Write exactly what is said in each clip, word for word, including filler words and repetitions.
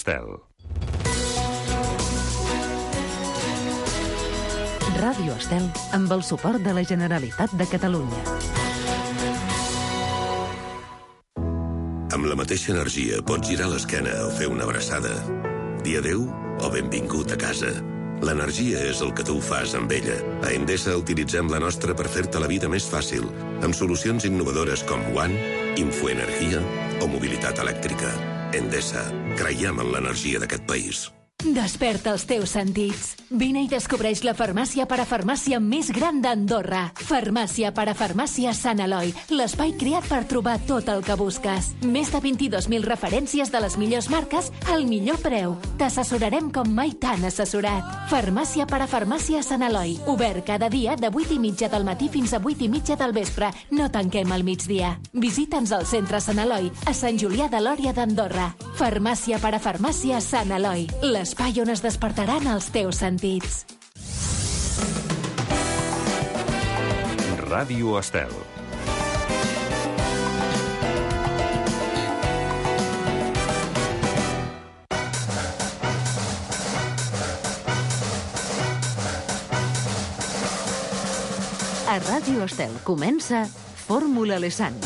Estel. Ràdio Estel, amb el suport de la Generalitat de Catalunya. Amb la mateixa energia pots girar l'esquena o fer una abraçada. Dir adéu o benvingut a casa. L'energia és el que tu fas amb ella. A Endesa utilitzem la nostra per fer-te la vida més fàcil, amb solucions innovadores com One, Infoenergia o mobilitat elèctrica. Endesa, creiem en l'energia d'aquest país. Desperta els teus sentits. Vine i descobreix la farmàcia parafarmàcia més gran d'Andorra. Farmàcia parafarmàcia Sant Eloi, l'espai creat per trobar tot el que busques. Més de vint-i-dos mil referències de les millors marques al millor preu. T'assessorarem com mai t'han assessorat. Farmàcia parafarmàcia Sant Eloi, obert cada dia de vuit i mitja del matí fins a vuit i mitja del vespre. No tanquem al migdia. Visita'ns al centre Sant Eloi, a Sant Julià de Lòria d'Andorra. Farmàcia parafarmàcia Sant Eloi, l'espai on es despertaran els teus sentits. Ràdio Estel. A Ràdio Estel comença Fórmula Lesan.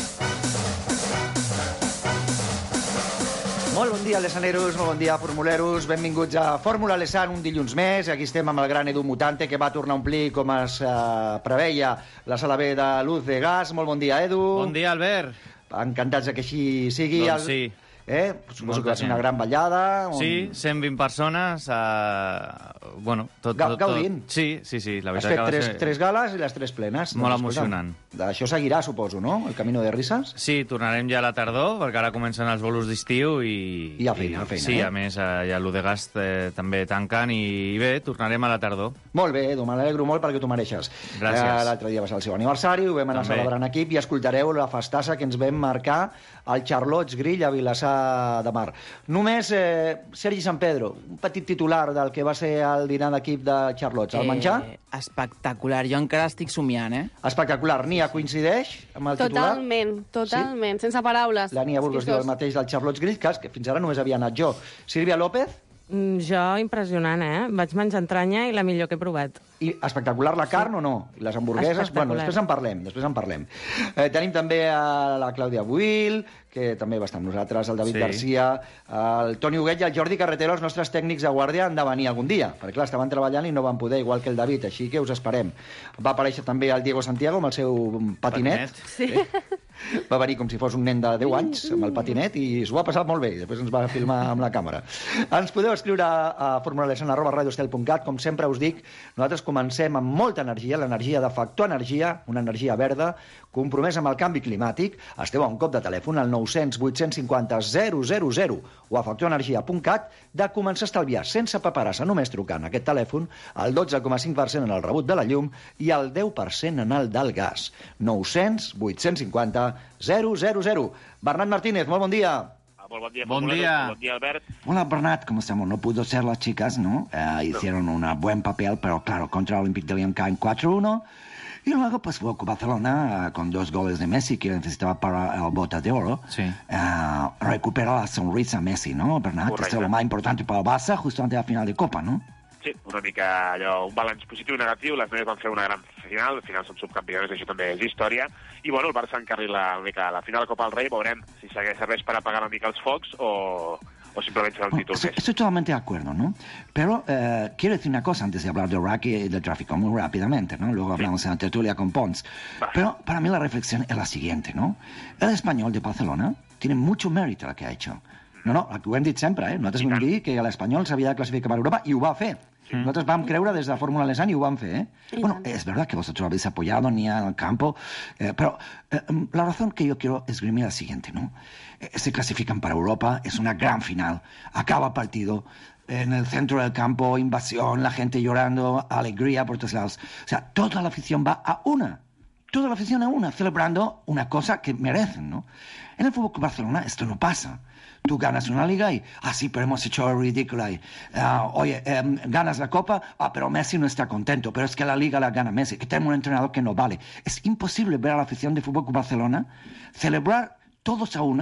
Molt bon dia, lesaneros, molt bon dia, formuleros. Benvinguts a Fórmula Lesan, un dilluns més. Aquí estem amb el gran Edu Mutante, que va tornar a omplir, com es uh, preveia, la sala B de Luz de Gas. Molt bon dia, Edu. Bon dia, Albert. Encantats que així sigui. Doncs sí. Eh? Suposo que va ser una gran ballada. On... Sí, cent vint persones. Uh... Bueno, tot, tot, tot... Gaudint. Sí, sí, sí. La Has veritat fet que va tres, ser... tres gales i les tres plenes. Molt doncs, emocionant. Això seguirà, suposo, no? El camino de risas. Sí, tornarem ja a la tardor, perquè ara comencen els bolos d'estiu i... I hi ha feina, hi ha feina, Sí, eh? a més, eh, ja l'Udegast eh, també tanquen i, i bé, tornarem a la tardor. Molt bé, Edu, m'alegro molt perquè tu mereixes. Gràcies. Eh, L'altre dia va ser el seu aniversari, ho vam anar També. celebrant equip i escoltareu la festassa que ens vam marcar al Charlots Grill a Vilassar de Mar. Només, eh, Sergi San Pedro, un petit titular del que va ser el dinar d'equip de Charlots. El menjar? Eh, espectacular. Jo encara estic somiant, eh? Espectacular. Nia coincideix amb el titular? Totalment, totalment, sí? Sense paraules. La Nia Burgos diu el mateix del Charlots Grill, que fins ara només havia anat jo. Sílvia López? Mm, jo, impressionant, eh? Vaig menjar entranya i la millor que he provat. I espectacular la carn, sí. o no? I les hamburgueses? Bueno, després en parlem, després en parlem. Eh, tenim també a la Clàudia Buil, que també va estar amb nosaltres, el David Sí. Garcia, el Toni Huguet i el Jordi Carretero, els nostres tècnics de guàrdia, han de venir algun dia, perquè clar, estaven treballant i no van poder, igual que el David, així que us esperem. Va aparèixer també el Diego Santiago amb el seu patinet. Patinet. Sí. Eh? Va venir com si fos un nen de deu anys amb el patinet i s'ho ha passat molt bé, després ens va filmar amb la càmera. Ens podeu escriure a formulalesan arroba radiostel punt cat. Com sempre us dic, nosaltres comencem amb molta energia, l'energia de Factor Energia, una energia verda, compromesa amb el canvi climàtic. Esteu a un cop de telèfon al nou cents vuit cents cinquanta zero zero zero o a factor energia punt cat de començar a estalviar sense paperassa, només trucant aquest telèfon al dotze coma cinc per cent en el rebut de la llum i al deu per cent en el del gas. nou cents vuit cents cinquanta zero zero zero. Bernat Martínez, molt bon dia. Muy buen día, Buen Formulados. día. Buen día, Albert. Hola Bernat, ¿cómo estamos? No pudo ser las chicas, ¿no? Eh, hicieron un buen papel, pero claro, contra el Olympique de Lyon caen cuatro uno. Y luego pues fue con Barcelona eh, con dos goles de Messi que necesitaba para el Bota de Oro. Sí. Eh, recupera la sonrisa Messi, ¿no, Bernat? Correcte. Esto es lo más importante para el Barça justo antes de la final de Copa, ¿no? Sí, una mica allò, un balanç positiu i negatiu. Les noies van fer una gran final, al final són subcampiones, això també és història. I bueno, el Barça encarrila una mica a la final de Copa del Rei, veurem si serveix per apagar una mica els focs o, o simplement serà el Bueno, títol estoy, més. estoy totalmente de acuerdo, ¿no? Pero eh, quiero decir una cosa antes de hablar de Rack y del tráfico, muy rápidamente, ¿no? Luego hablamos en la tertulia con Pons. Vale. Pero para mí la reflexión es la siguiente, ¿no? El español de Barcelona tiene mucho mérito lo que ha hecho. No, no, ho hem dit sempre, eh? Nosaltres vam dir que l'Espanyol s'havia de classificar per Europa i ho va fer. Sí. Nosaltres vam creure des de Fórmula Lesan i ho vam fer, ¿eh? Y Bueno, tanto. es verdad que vosotros habéis apoyado ni en el campo, eh, pero eh, la razón que yo quiero esgrimir es la siguiente, ¿no? Eh, se clasifican para Europa, es una gran final, acaba el partido, en el centro del campo, invasión, la gente llorando, alegría por todos lados. O sea, toda la afición va a una. Toda la afición a una, celebrando una cosa que merecen, ¿no? En el Fútbol Club Barcelona esto no pasa. Tú ganas una liga y, ah, sí, pero hemos hecho el ridículo ahí. Uh, oye, eh, ganas la Copa, ah, pero Messi no está contento, pero es que la liga la gana Messi, que tenemos un entrenador que no vale. Es imposible ver a la afición de Fútbol Club Barcelona celebrar todos a una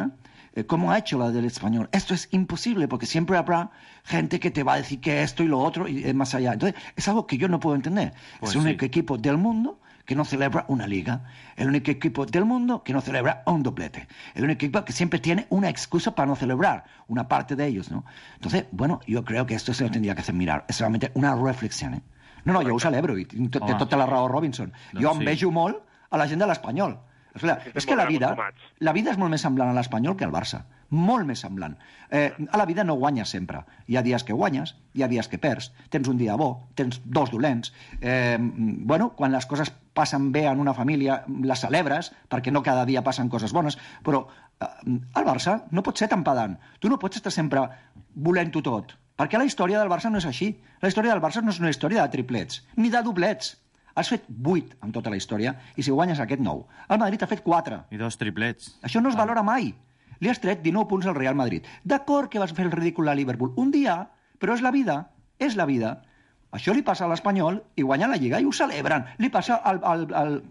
eh, como ha hecho la del Español. Esto es imposible porque siempre habrá gente que te va a decir que esto y lo otro y eh, más allá. Entonces, es algo que yo no puedo entender. Pues es el único sí. equipo del mundo que no celebra una liga, el único equipo del mundo que no celebra un doblete, el único equipo que siempre tiene una excusa para no celebrar, una parte de ellos, ¿no? Entonces, bueno, yo creo que esto se lo tendría que hacer mirar. És realment una reflexió, eh? No, no, jo ho celebro, i té tota la raó Robinson. Doncs jo sí. envejo molt a la gent de l'Espanyol. Esclar, és que la vida, la vida és molt més semblant a l'Espanyol que al Barça. Molt més semblant. Eh, a la vida no guanyes sempre. Hi ha dies que guanyes, hi ha dies que perds. Tens un dia bo, tens dos dolents. Eh, bueno, quan les coses passen bé en una família, les celebres, perquè no cada dia passen coses bones, però eh, el Barça no pot ser tan pedant. Tu no pots estar sempre volent-ho tot. Perquè la història del Barça no és així. La història del Barça no és una història de triplets, ni de doblets. Has fet vuit en tota la història i si guanyes aquest nou. El Madrid ha fet quatre. I dos triplets. Això no es valora mai. Li has tret dinou punts al Real Madrid. D'acord que vas fer el ridícul a Liverpool un dia, però és la vida, és la vida. Això li passa a l'Espanyol i guanya la Lliga i ho celebren. Li passa al, al, al,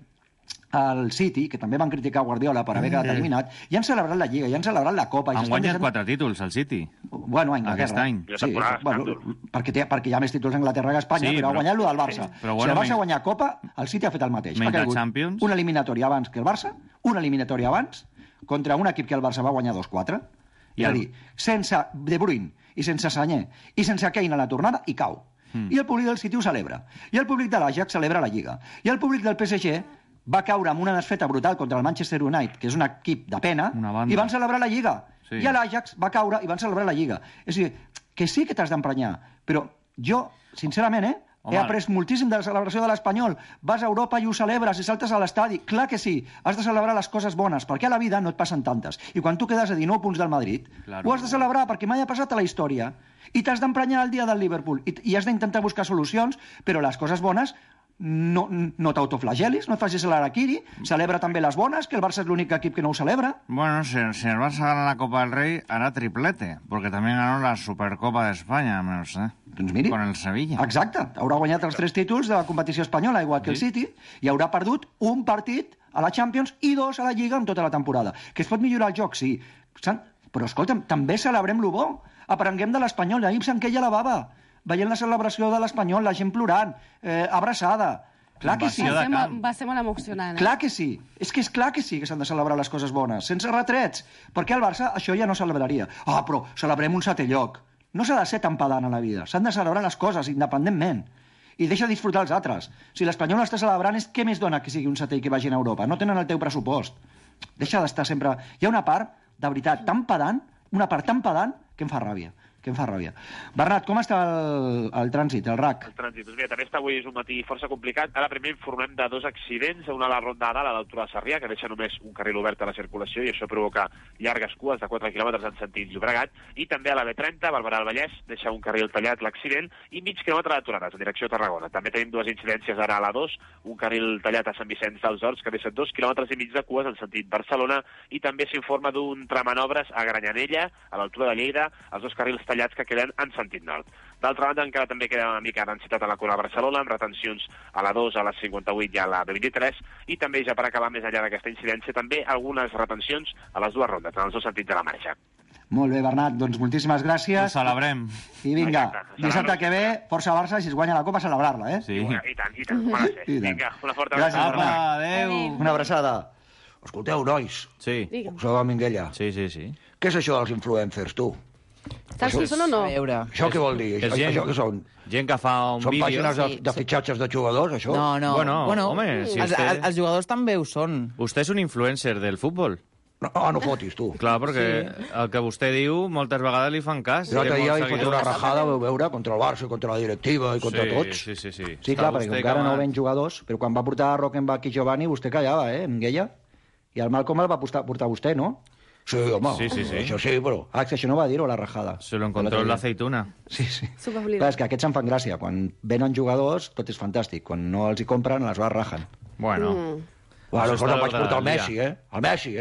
al City, que també van criticar Guardiola per haver quedat eliminat, i han celebrat la Lliga, i han celebrat la Copa. Han guanyat deixant... quatre títols, al City. Bueno, a Anglaterra. Aquest any. Sí, bueno, perquè, té, perquè hi ha més títols a Anglaterra que a Espanya, sí, però, però ha guanyat lo del Barça. Però, bueno, si el Barça menys... guanya Copa, el City ha fet el mateix. Menys el Champions. Una eliminatòria abans que el Barça, una eliminatòria abans, contra un equip que el Barça va guanyar dos quatre, I és el... a dir, sense De Bruyne i sense Sanyer i sense Kane a la tornada, i cau. Mm. I el públic del City ho celebra. I el públic de l'Ajax celebra la Lliga. I el públic del P S G va caure amb una desfeta brutal contra el Manchester United, que és un equip de pena, i van celebrar la Lliga. Sí. I l'Ajax va caure i van celebrar la Lliga. És a dir, que sí que t'has d'emprenyar, però jo, sincerament, eh, Home. he après moltíssim de la celebració de l'Espanyol. Vas a Europa i ho celebres i saltes a l'estadi. Clar que sí, has de celebrar les coses bones, perquè a la vida no et passen tantes. I quan tu quedes a dinou punts del Madrid, claro, ho has de celebrar perquè mai ha passat a la història. I t'has d'emprenyar el dia del Liverpool. I, i has d'intentar buscar solucions, però les coses bones no, no t'autoflagelis, no et facis l'araquiri, celebra també les bones, que el Barça és l'únic equip que no ho celebra. Bueno, si, si el Barça gana la Copa del Rey, hará triplete, porque también ganó la Supercopa de España, no sé, doncs miri, con el Sevilla. Exacte, haurà guanyat els tres títols de la competició espanyola, igual que sí. el City, i haurà perdut un partit a la Champions i dos a la Lliga en tota la temporada. Que es pot millorar el joc, sí, però escolta'm, també celebrem lo bo. Aprenguem de l'Espanyol, ahir s'enqueia la bava, veient la celebració de l'Espanyol, la gent plorant, eh, abraçada. Clar que sí. Va ser, molt, va ser molt emocionant. Eh? Clar que sí. És que és clar que sí que s'han de celebrar les coses bones, sense retrets. Perquè al Barça això ja no celebraria. Ah, però celebrem un setè lloc. No s'ha de ser tan pedant a la vida. S'han de celebrar les coses independentment. I deixa disfrutar els altres. Si l'Espanyol està celebrant, és què més dona que sigui un setè i que vagin a Europa? No tenen el teu pressupost. Deixa d'estar sempre... Hi ha una part, de veritat, tan pedant, una part tan pedant, que em fa ràbia. que em fa ràbia. Bernat, com està el, el trànsit, el R A C? El trànsit, doncs mira, també està avui és un matí força complicat. Ara primer informem de dos accidents, una a la Ronda de Dalt, a l'altura de Sarrià, que deixa només un carril obert a la circulació i això provoca llargues cues de quatre quilòmetres en sentit Llobregat, i també a la B trenta, Barberà del Vallès, deixa un carril tallat l'accident i mig quilòmetre d'aturades en direcció a Tarragona. També tenim dues incidències ara a la dos, un carril tallat a Sant Vicenç dels Horts que deixa dos quilòmetres i mig de cues en sentit Barcelona, i també s'informa d'un tram en obres a Granyanella, a l'altura de Lleida, els dos carrils tallats que queden en sentit nord. D'altra banda, encara també queda una mica densitat a la Cona Barcelona, amb retencions a la dos, a la cinquanta-vuit i a la B vint-i-tres, i també, ja per acabar més enllà d'aquesta incidència, també algunes retencions a les dues rondes, en els dos sentits de la marxa. Molt bé, Bernat, doncs moltíssimes gràcies. Ho celebrem. I vinga, dissabte que ve, força Barça, si es guanya la Copa, celebrar-la, eh? Sí. I tant, i tant, bona ser. Vinga, una forta abraçada. Apa, adéu. Una abraçada. Escolteu, nois. Sí. Sou de Minguella. Sí, sí, sí. Què és això dels influencers, tu? Saps qui són o no? Això què vol dir? És Això, gent, això què són? gent que fa un Són vídeo... pàgines de, Sí, de sí. fitxatges de jugadors, això? No, no. Bueno, bueno home, si els, usted- els, els jugadors també ho són. Vostè és un influencer del futbol. No, ah, no fotis, tu. Clar, perquè el que vostè diu moltes vegades li fan cas. L'altre Té dia molts hi fotre una seguidors. rajada, vau veure, contra el Barça, contra la directiva i contra Sí, tots. sí, sí, sí. Sí, Està clar, perquè vostè encara com a- no ven jugadors, però quan va portar Rockenbach i Giovanni, vostè callava, eh, Minguella? I el Malcolm el va portar, portar vostè, no? Sí, home, Sí, sí, sí. això sí, però... Ah, que això no va dir-ho, la rajada. Se lo encontró en la aceituna. Sí, sí. Superoblidat. Clar, és que aquests em fan gràcia. Quan venen jugadors, tot és fantàstic. Quan no els hi compren, les va rajen. Bueno, Mm. Bueno, Això escolta, està vaig a l'ordre portar el del Messi, eh? El Messi, eh?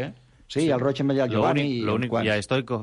Sí, sí. El Rochenbell i el Giovanni... L'únic, ja Stoikov.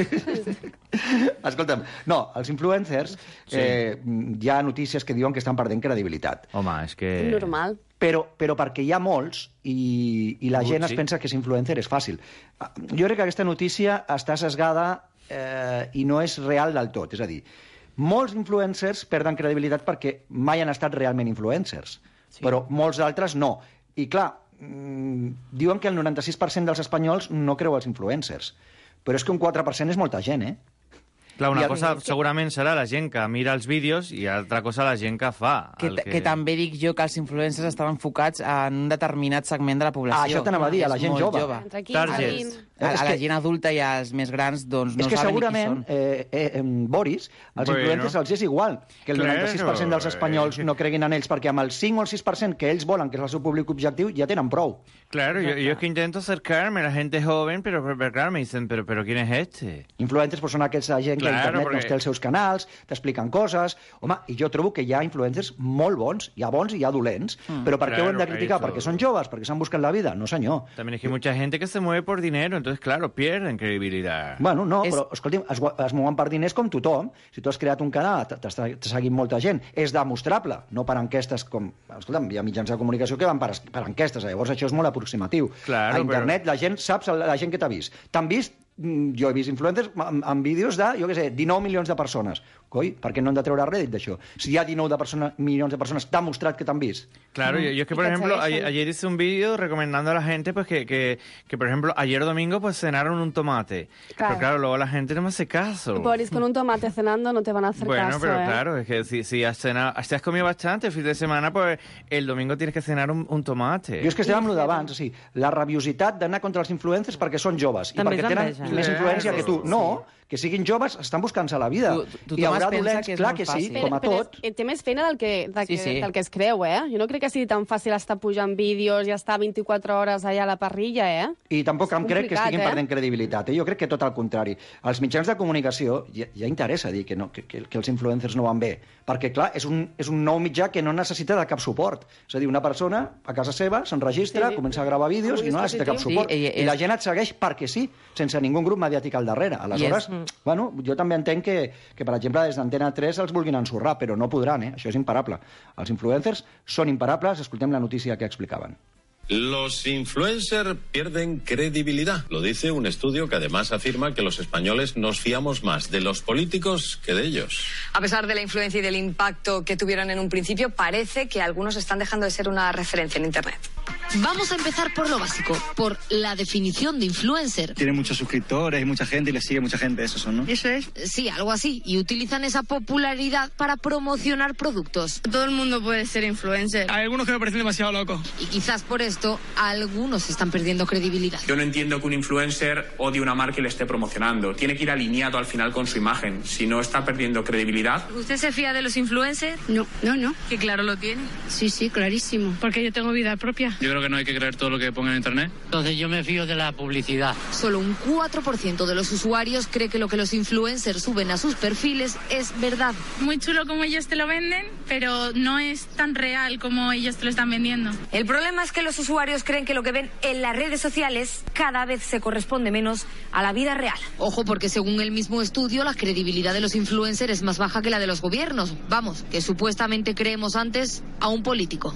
Escolta'm, no, els influencers, sí. eh, hi ha notícies que diuen que estan perdent credibilitat. Home, és que... Normal. Però, però perquè hi ha molts i, i la gent sí. es pensa que ser influencer és fàcil. Jo crec que aquesta notícia està sesgada eh, i no és real del tot. És a dir, molts influencers perden credibilitat perquè mai han estat realment influencers, sí. però molts d'altres no. I clar, mmm, diuen que el noranta-sis per cent dels espanyols no creu els influencers, però és que un quatre per cent és molta gent, eh? Clar, una el... cosa segurament serà la gent que mira els vídeos i altra cosa la gent que fa. Que, que... que també dic jo que els influencers estaven enfocats en un determinat segment de la població. Ah, això t'anava a dir, a la gent jove. jove. Targets. A, a la gent adulta i als més grans doncs, no és que saben segurament, qui són. Eh, eh, Boris, els bueno. influencers els és igual que el noranta-sis per cent dels espanyols no creguin en ells, perquè amb el cinc o el sis per cent que ells volen, que és el seu públic objectiu, ja tenen prou. Claro, yo, yo es que intento acercarme a la gente joven, pero, pero claro, me dicen, pero, pero ¿quién es este? Influencers pues, són aquesta gent Claro, que a internet porque... doncs, té els seus canals, t'expliquen coses... Home, i jo trobo que hi ha influencers molt bons, hi ha bons i hi ha dolents, mm, però per claro, què ho hem de criticar? eso... Perquè són joves, perquè s'han buscat la vida? No, senyor. También es que hay mucha gente que se mueve por dinero, entonces, claro, pierden credibilidad. Bueno, no, és... però, escolti'm, es, es mouen per diners com tothom. Si tu has creat un canal, t'està seguint molta gent, és demostrable, no per enquestes com... Escolta'm, hi ha mitjans de comunicació que van per, per enquestes, llavors això és molt aproximatiu. Claro, a internet però... la gent saps la gent que t'ha vist. T'han vist, jo he vist influencers amb, amb vídeos de, jo què sé, dinou milions de persones. Coi, per què no hem de treure rèdit d'això? Si hi ha dinou de persona, milions de persones, t'ha mostrat que t'han vist. Claro, mm. yo, yo es que, por ejemplo, ayer, ayer hice un vídeo recomendando a la gente pues que, que, que, por ejemplo, ayer domingo pues cenaron un tomate. Claro. Pero claro, luego la gente no me hace caso. Boris, con un tomate cenando no te van a hacer bueno, caso, pero ¿eh? claro, es que si, si, has cenado, si has comido bastante el fin de semana, pues el domingo tienes que cenar un, un tomate. Jo és que estem amb lo d'abans, o sigui, la rabiositat d'anar contra els influencers perquè són joves També i perquè tenen més influència que tu. No, que siguin joves, estan buscant-se la vida. Tu, I haurà dolents, que clar que sí, però, com a tot. Però té més feina del que, del, sí, que, sí. del que es creu, eh? Jo no crec que sigui tan fàcil estar pujant vídeos i estar vint-i-quatre hores allà a la parrilla, eh? I tampoc em crec que estiguin eh? perdent credibilitat. Eh? Jo crec que tot el contrari. Als mitjans de comunicació ja, ja interessa dir que, no, que, que, que els influencers no van bé, perquè, clar, és un, és un nou mitjà que no necessita de cap suport. És a dir, una persona a casa seva s'enregistra, sí, comença a gravar vídeos i no necessita cap suport. Sí, i, I la gent et segueix perquè sí, sense ningú grup mediàtic al darrere. Aleshores, és... bueno, jo també entenc que, que, per exemple, des d'Antena tres els vulguin ensorrar, però no podran, eh? Això és imparable. Els influencers són imparables. Escoltem la notícia que explicaven. Los influencers pierden credibilidad. Lo dice un estudio que además afirma que los españoles nos fiamos más de los políticos que de ellos. A pesar de la influencia y del impacto que tuvieron en un principio, parece que algunos están dejando de ser una referencia en Internet. Vamos a empezar por lo básico, por la definición de influencer. Tiene muchos suscriptores y mucha gente y le sigue mucha gente, eso son, ¿no? ¿Eso es? Sí, algo así. Y utilizan esa popularidad para promocionar productos. Todo el mundo puede ser influencer. Hay algunos que me parecen demasiado locos. Y quizás por esto algunos están perdiendo credibilidad. Yo no entiendo que un influencer odie una marca y le esté promocionando. Tiene que ir alineado al final con su imagen. Si no, está perdiendo credibilidad. ¿Usted se fía de los influencers? No, no, no. Que claro lo tiene. Sí, sí, clarísimo. Porque yo tengo vida propia. Yo creo que no hay que creer todo lo que pongan en internet. Entonces yo me fío de la publicidad. Solo un cuatro por ciento de los usuarios cree que lo que los influencers suben a sus perfiles es verdad. Muy chulo como ellos te lo venden, pero no es tan real como ellos te lo están vendiendo. El problema es que los usuarios creen que lo que ven en las redes sociales cada vez se corresponde menos a la vida real. Ojo, porque según el mismo estudio, la credibilidad de los influencers es más baja que la de los gobiernos. Vamos, que supuestamente creemos antes a un político.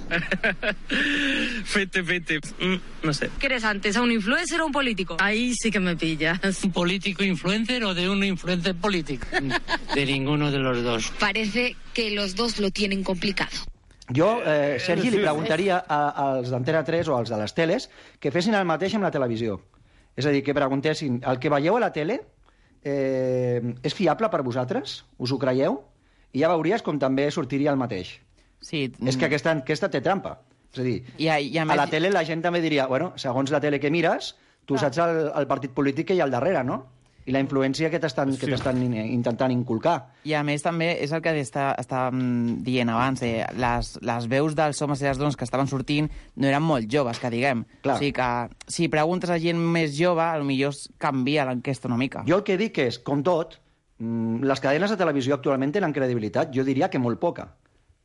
Fete, fete. Mm, no sé. ¿Qué eres antes, a un influencer o a un político? Ahí sí que me pillas. ¿Un político influencer o de un influencer político? De ninguno de los dos. Parece que los dos lo tienen complicado. Jo, eh, Sergi, li preguntaria a, als d'Antena tres o als de les teles que fessin el mateix amb la televisió. És a dir, que preguntessin, el que veieu a la tele eh, és fiable per vosaltres? Us ho creieu? I ja veuries com també sortiria el mateix. Sí. És que aquesta, aquesta té trampa. És a dir, I a, i a, a la tele la gent també diria, bueno, segons la tele que mires, tu saps el, el partit polític que hi ha al darrere, no? I la influència que t'estan sí. intentant inculcar. I a més també és el que està, estàvem dient abans, eh? les, les veus dels homes i les dones que estaven sortint no eren molt joves, que diguem. Clar. O sigui que si preguntes a gent més jove, potser canvia l'enquesta una mica. Jo el que dic és, com tot, les cadenes de televisió actualment tenen credibilitat, jo diria que molt poca.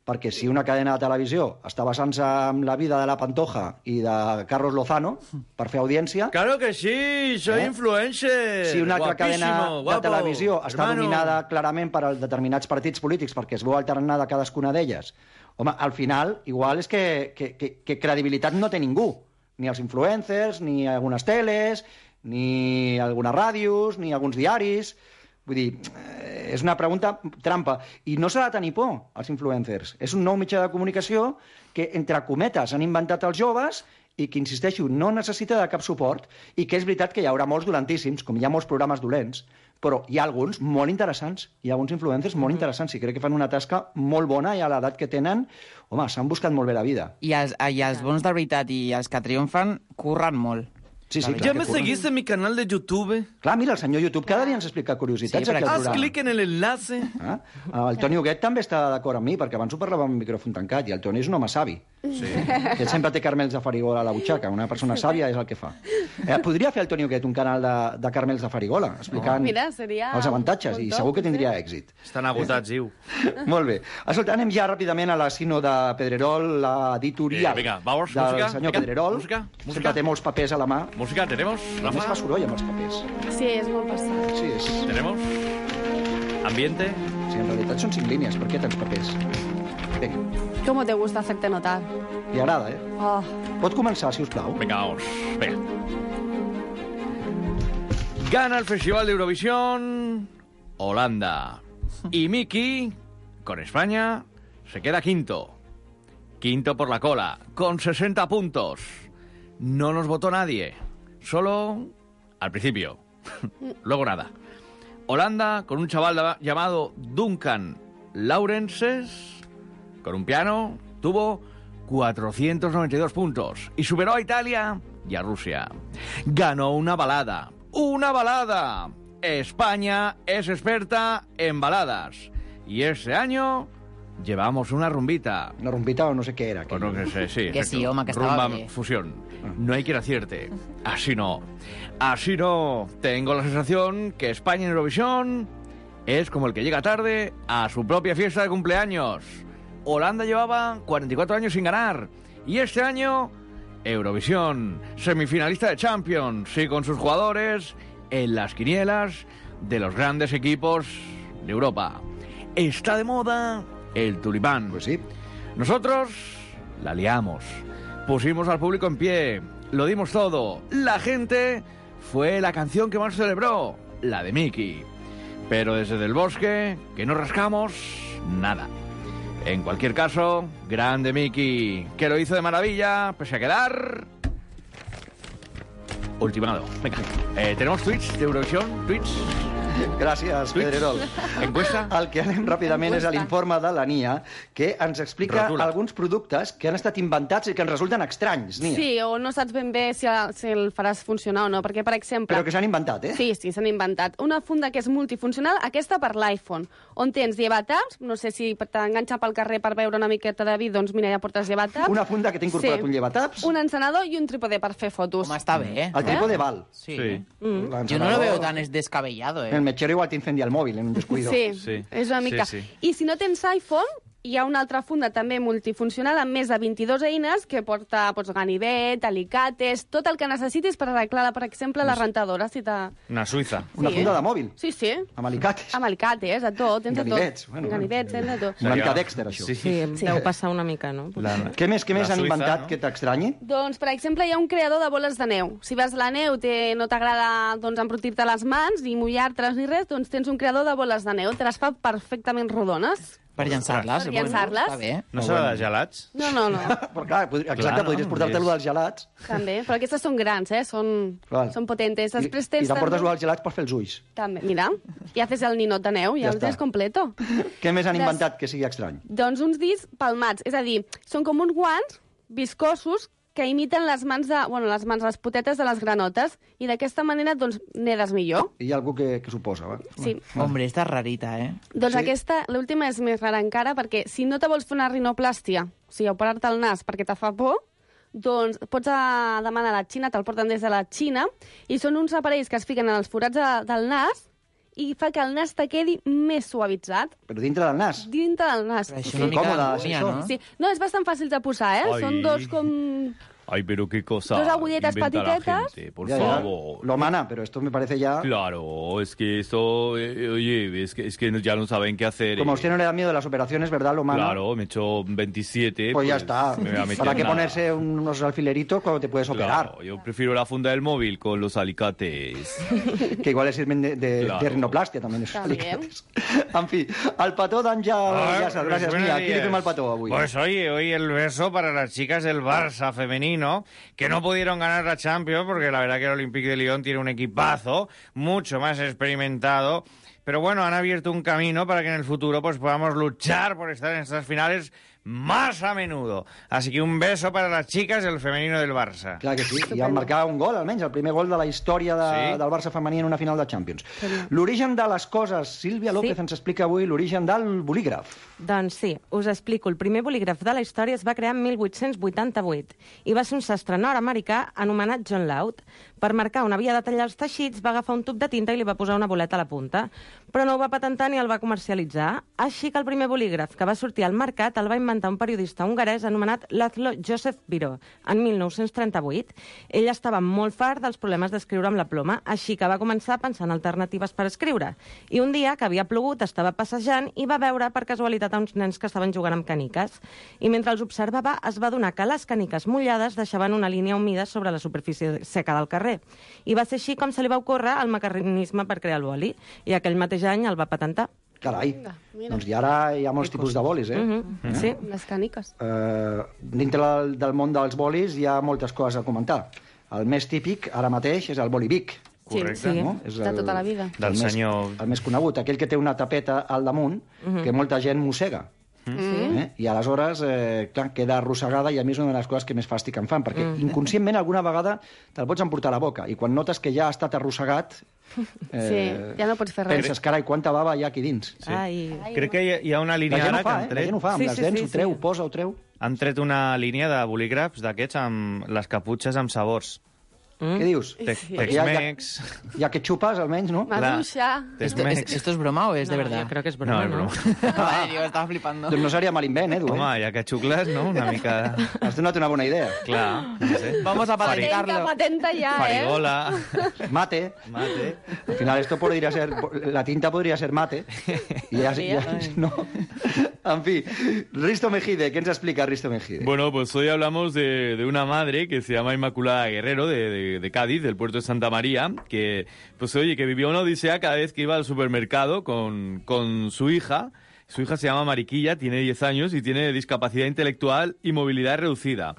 perquè si una cadena de televisió està basant-se en la vida de la Pantoja i de Carlos Lozano per fer audiència... Claro que sí, soy eh? influencer. Si una altra cadena guapo, de televisió està hermano. dominada clarament per determinats partits polítics perquè es veu alternada cadascuna d'elles, home, al final, igual és que, que, que, que credibilitat no té ningú. Ni els influencers, ni algunes teles, ni algunes ràdios, ni alguns diaris... Vull dir, és una pregunta trampa. I no s'ha de tenir por, als influencers. És un nou mitjà de comunicació que, entre cometes, han inventat els joves i que, insisteixo, no necessita de cap suport i que és veritat que hi haurà molts dolentíssims, com hi ha molts programes dolents, però hi ha alguns molt interessants. Hi ha alguns influencers molt interessants i crec que fan una tasca molt bona i a l'edat que tenen, home, s'han buscat molt bé la vida. I els, i els bons de veritat i els que triomfen curren molt. Sí, sí, ¿Ya me seguiste en mi canal de YouTube? Clar, mira, el senyor YouTube cada dia ens explica curiositats. Sí, haz clic en el enlace. Ah? El Toni Huguet també està d'acord amb mi, perquè abans ho parlava amb un micròfon tancat, i el Toni és un home savi. Sí. Que sempre té carmels de farigola a la butxaca. Una persona sàvia és el que fa. Eh, podria fer el Toni Huguet un canal de, de carmels de farigola, explicant oh, mira, seria els avantatges, i segur que tindria èxit. Estan agotats, Iu. Molt bé. Escolta, anem ja ràpidament a la Sino de Pedrerol, l'editorial eh, vamos, del música, senyor venga, Pedrerol. Música, música. Sempre té molts papers a la mà. Música, tenemos. A més fa soroll amb els papers. Sí, és molt passat. Sí, és... Tenemos. Ambiente. Sí, en realitat són cinc línies. Per què tants papers? Vinga. ¿Cómo te gusta hacerte notar? Li agrada, eh? Oh. Pot començar, si us plau? Venga, vamos. Venga. Gana el Festival de Eurovisión Holanda. Y Miki, con España, se queda quinto. Quinto por la cola, con sesenta puntos. No nos votó nadie. Solo al principio. Luego nada. Holanda, con un chaval llamado Duncan Laurences, con un piano, tuvo cuatrocientos noventa y dos puntos. Y superó a Italia y a Rusia. Ganó una balada. ¡Una balada! España es experta en baladas. Y este año llevamos una rumbita. Una rumbita o no sé qué era. O no que sé, sí. Que sí, home, que estaba Rumba bien. fusión. No hay quien acierte. Así no. Así no. Tengo la sensación que España en Eurovisión es como el que llega tarde a su propia fiesta de cumpleaños. Holanda llevaba cuarenta y cuatro años sin ganar. Y este año, Eurovisión, semifinalista de Champions, y con sus jugadores en las quinielas de los grandes equipos de Europa. Está de moda el tulipán. Pues sí. Nosotros la liamos. Pusimos al público en pie. Lo dimos todo. La gente fue la canción que más celebró, la de Miki. Pero desde Del Bosque, que no rascamos nada. En cualquier caso, grande Miki, que lo hizo de maravilla, pese a quedar ultimado. Venga, eh, ¿tenemos tweets de Eurovisión? ¿Tweets? Gràcies, Pedrerol. Encuesta? El que anem ràpidament és a l'informe de la Nia, que ens explica Rotula. alguns productes que han estat inventats i que ens resulten estranys, Nia. Sí, o no saps ben bé si, si el faràs funcionar o no, perquè, per exemple... Però que s'han inventat, eh? Sí, sí, s'han inventat. Una funda que és multifuncional, aquesta per l'iPhone, on tens llevataps, no sé si t'enganxa pel carrer per veure una miqueta de vídeo, doncs mira, ja portes llevataps. Una funda que té incorporat Sí. un llevataps. Un encenedor i un trípode per fer fotos. Home, està bé, eh? El trípode val. Sí. Sí. Mm. Yo no lo veo tan es descabellado, eh. El mechero igual te incendia el móvil en un descuido. Sí, Sí. és una mica. Sí, sí. I si no tens iPhone, hi ha una altra funda també multifuncional amb més de vint-i-dos eines que porta doncs, ganivet, alicates, tot el que necessitis per arreglar, per exemple, la rentadora. Si Una suiza. Una Sí, funda eh? de mòbil. Sí, sí. Amb alicates. Amb alicates, de tot, tens de tot. Ganivets, bueno, Ganivets, tens de tot. Una mica Dexter, això. Sí. Sí, sí, deu passar una mica, no? La, Què més, què més la han suiza, inventat no? que t'extranyi? Doncs, per exemple, hi ha un creador de boles de neu. Si vas a la neu, te, no t'agrada doncs, embrutir-te les mans, ni mullar-te-les ni res, doncs tens un creador de boles de neu. Te les fa perfectament rodones. Per llançar-les. Per llançar-les. Està bé. No serà de gelats? No, no, no. Però clar, podri- exacte, Clar, no? podries portar-te-lo dels gelats. També, però aquestes són grans, eh? Són, Val. són potentes. I, Després i tens t'emportes també... els gelats per fer els ulls. també. Mira, ja fes el ninot de neu, ja, Ja el està. tens completo. Què més han Les- inventat que sigui estrany? Doncs uns discs palmats, és a dir, són com uns guants viscosos que imiten les mans de, bueno, les mans, les potetes de les granotes, i d'aquesta manera, doncs, nedes millor. I hi ha algú que, que s'ho posa, va? Sí. Hombre, esta rarita, eh? Doncs Sí. sí. aquesta, l'última és més rara encara, perquè si no te vols fer una rinoplàstia, o sigui, operar-te el nas perquè te fa por, doncs pots a demanar a la Xina, te'l porten des de la Xina, i són uns aparells que es fiquen en els forats de, del nas i fa que el nas te quedi més suavitzat. Però dintre del nas? Dintre del nas. Però això és una mica d'angúnia, no? Sí. No, és bastant fàcil de posar, eh? Ai. Són dos com... Ay, pero qué cosa Dos agulletas inventa la patiquetas. gente, por Ya, ya. favor. Lo mana, pero esto me parece ya... Claro, es que esto, eh, oye, es que, es que ya no saben qué hacer. Como a eh. usted no le da miedo las operaciones, ¿verdad, lo mana? Claro, me he hecho veintisiete. Pues ya está. me voy a meter ¿Para qué nada. ponerse unos alfileritos cuando te puedes operar? Claro, yo prefiero la funda del móvil con los alicates. Que igual sirven de, de, Claro. de rinoplastia también esos También. alicates. En fi, el petó d'Àngel Llàcer. Gràcies, buenos Mia. Qui li días. fem el petó avui? Pues oye, hoy el beso para las chicas del Barça femenino, que no pudieron ganar la Champions, porque la verdad que el Olympique de Lyon tiene un equipazo mucho más experimentado. Pero bueno, han abierto un camino para que en el futuro pues podamos luchar por estar en estas finales más a menudo. Así que un beso para las chicas del femenino del Barça. Clar que sí, i han marcat un gol, almenys, el primer gol de la història de, Sí. del Barça femení en una final de Champions. L'origen de les coses, Sílvia López ens explica avui l'origen del bolígraf. Doncs sí, us explico. El primer bolígraf de la història es va crear en mil vuit-cents vuitanta-vuit i va ser un sastre nord-americà anomenat John Laud. Per marcar on havia de tallar els teixits, va agafar un tub de tinta i li va posar una boleta a la punta. Però no ho va patentar ni el va comercialitzar. Així que el primer bolígraf que va sortir al mercat el va inventar un periodista hongarès anomenat László József Bíró en mil nou-cents trenta-vuit. Ell estava molt fart dels problemes d'escriure amb la ploma, així que va començar a pensar en alternatives per escriure. I un dia, que havia plogut, estava passejant i va veure per casualitat a uns nens que estaven jugant amb caniques. I mentre els observava, es va adonar que les caniques mullades deixaven una línia humida sobre la superfície seca del carrer. I va ser així com se li va ocórrer el mecanisme per crear el boli. I aquell mateix any el va patentar. Carai, mira. doncs i ara hi ha molts tipus de bolis, eh? Mhm, Eh? sí. Les caniques. Eh, dintre del, del món dels bolis hi ha moltes coses a comentar. El més típic, ara mateix, és el boli Bic. Correcte. Sí, sí. És De tota la vida. El Del més, senyor- el més conegut, aquell que té una tapeta al damunt, Mhm. que molta gent mossega. Mm. Eh? I aleshores, eh, clar, queda arrossegada i a mi és una de les coses que més fàstic em fan, perquè Mm. inconscientment alguna vegada te'l pots emportar a la boca i quan notes que ja ha estat arrossegat Sí, ja no pots fer res. penses, carai, quanta bava hi ha aquí dins. Sí. Crec que hi ha, hi ha una línia La gent ho ara fa, que eh? han La tret... gent ho fa, amb les dents, ho treu, ho posa, ho treu. Han tret una línia de bolígrafs d'aquests amb les caputxes amb sabors. Mm. Què dius? Te- Sí. Perquè ja- Tex-Mex... Ja que xupes, almenys, no? Maduixa. ¿Esto, es, ¿Esto es broma o es de No, verdad? yo creo que es No, és broma. Vale, digo, estaba flipando. Doncs no seria mal invent, eh, Edu? Home, ja que xucles, no? Una mica... Has donat una bona idea. Clar, no sé. Vamos a Patenta, patenta ja, eh? Farigola... Mate. Mate. Al final esto podría ser... La tinta podría ser mate. Y ya, ya- no. En fi, Risto Mejide, ¿qué nos explica Risto Mejide? Bueno, pues hoy hablamos de, de una madre que se llama Inmaculada Guerrero, de, de, de Cádiz, del puerto de Santa María, que, pues oye, que vivió una odisea cada vez que iba al supermercado con, con su hija. Su hija se llama Mariquilla, tiene diez años y tiene discapacidad intelectual y movilidad reducida.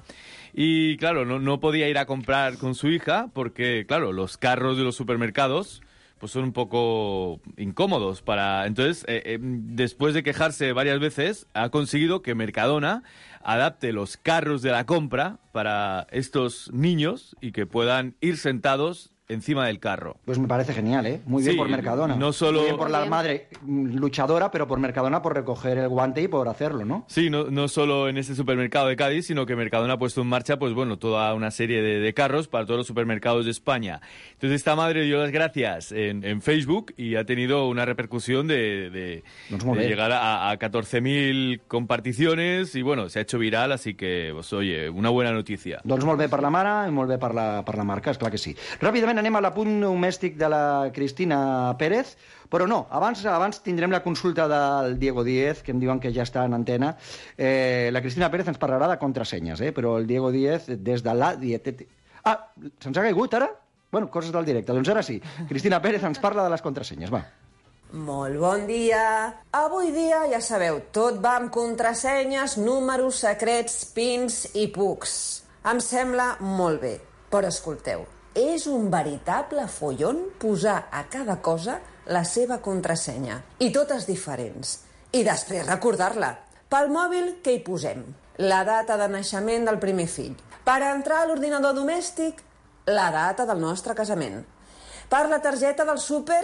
Y claro, no, no podía ir a comprar con su hija porque, claro, los carros de los supermercados pues son un poco incómodos para... Entonces, eh, eh, después de quejarse varias veces, ha conseguido que Mercadona adapte los carros de la compra para estos niños y que puedan ir sentados encima del carro. Pues me parece genial, ¿eh? Muy bien Sí, por Mercadona. no solo- Muy bien por la Bien. madre mm, luchadora, pero por Mercadona por recoger el guante y por hacerlo, ¿no? Sí, no, no solo en este supermercado de Cádiz, sino que Mercadona ha puesto en marcha, pues bueno, toda una serie de, de carros para todos los supermercados de España. Entonces esta madre dio las gracias en, en Facebook y ha tenido una repercusión de, de, Doncs molt de bé. llegar a, a catorce mil comparticiones y bueno, se ha hecho viral, así que, pues oye, una buena noticia. Doncs molt bé per la mare i molt bé per la, per la marca, esclar que sí. Ràpidament anem a l'apunt domèstic de la Cristina Pérez, però no, abans, abans tindrem la consulta del Diego Díez, que em diuen que ja està en antena. Eh, la Cristina Pérez ens parlarà de contrasenyes, eh? Però el Diego Díez, des de la dietètica... Ah, se'ns ha caigut ara? Bueno, coses del directe. Doncs ara sí. Cristina Pérez ens parla de les contrasenyes, va. Molt bon dia. Avui dia, ja sabeu, tot va amb contrasenyes, números, secrets, pins i pucs. Em sembla molt bé, però escolteu, és un veritable follon posar a cada cosa la seva contrasenya, i totes diferents. I després recordar-la. Pel mòbil, què hi posem? La data de naixement del primer fill. Per entrar a l'ordinador domèstic, la data del nostre casament. Per la targeta del súper,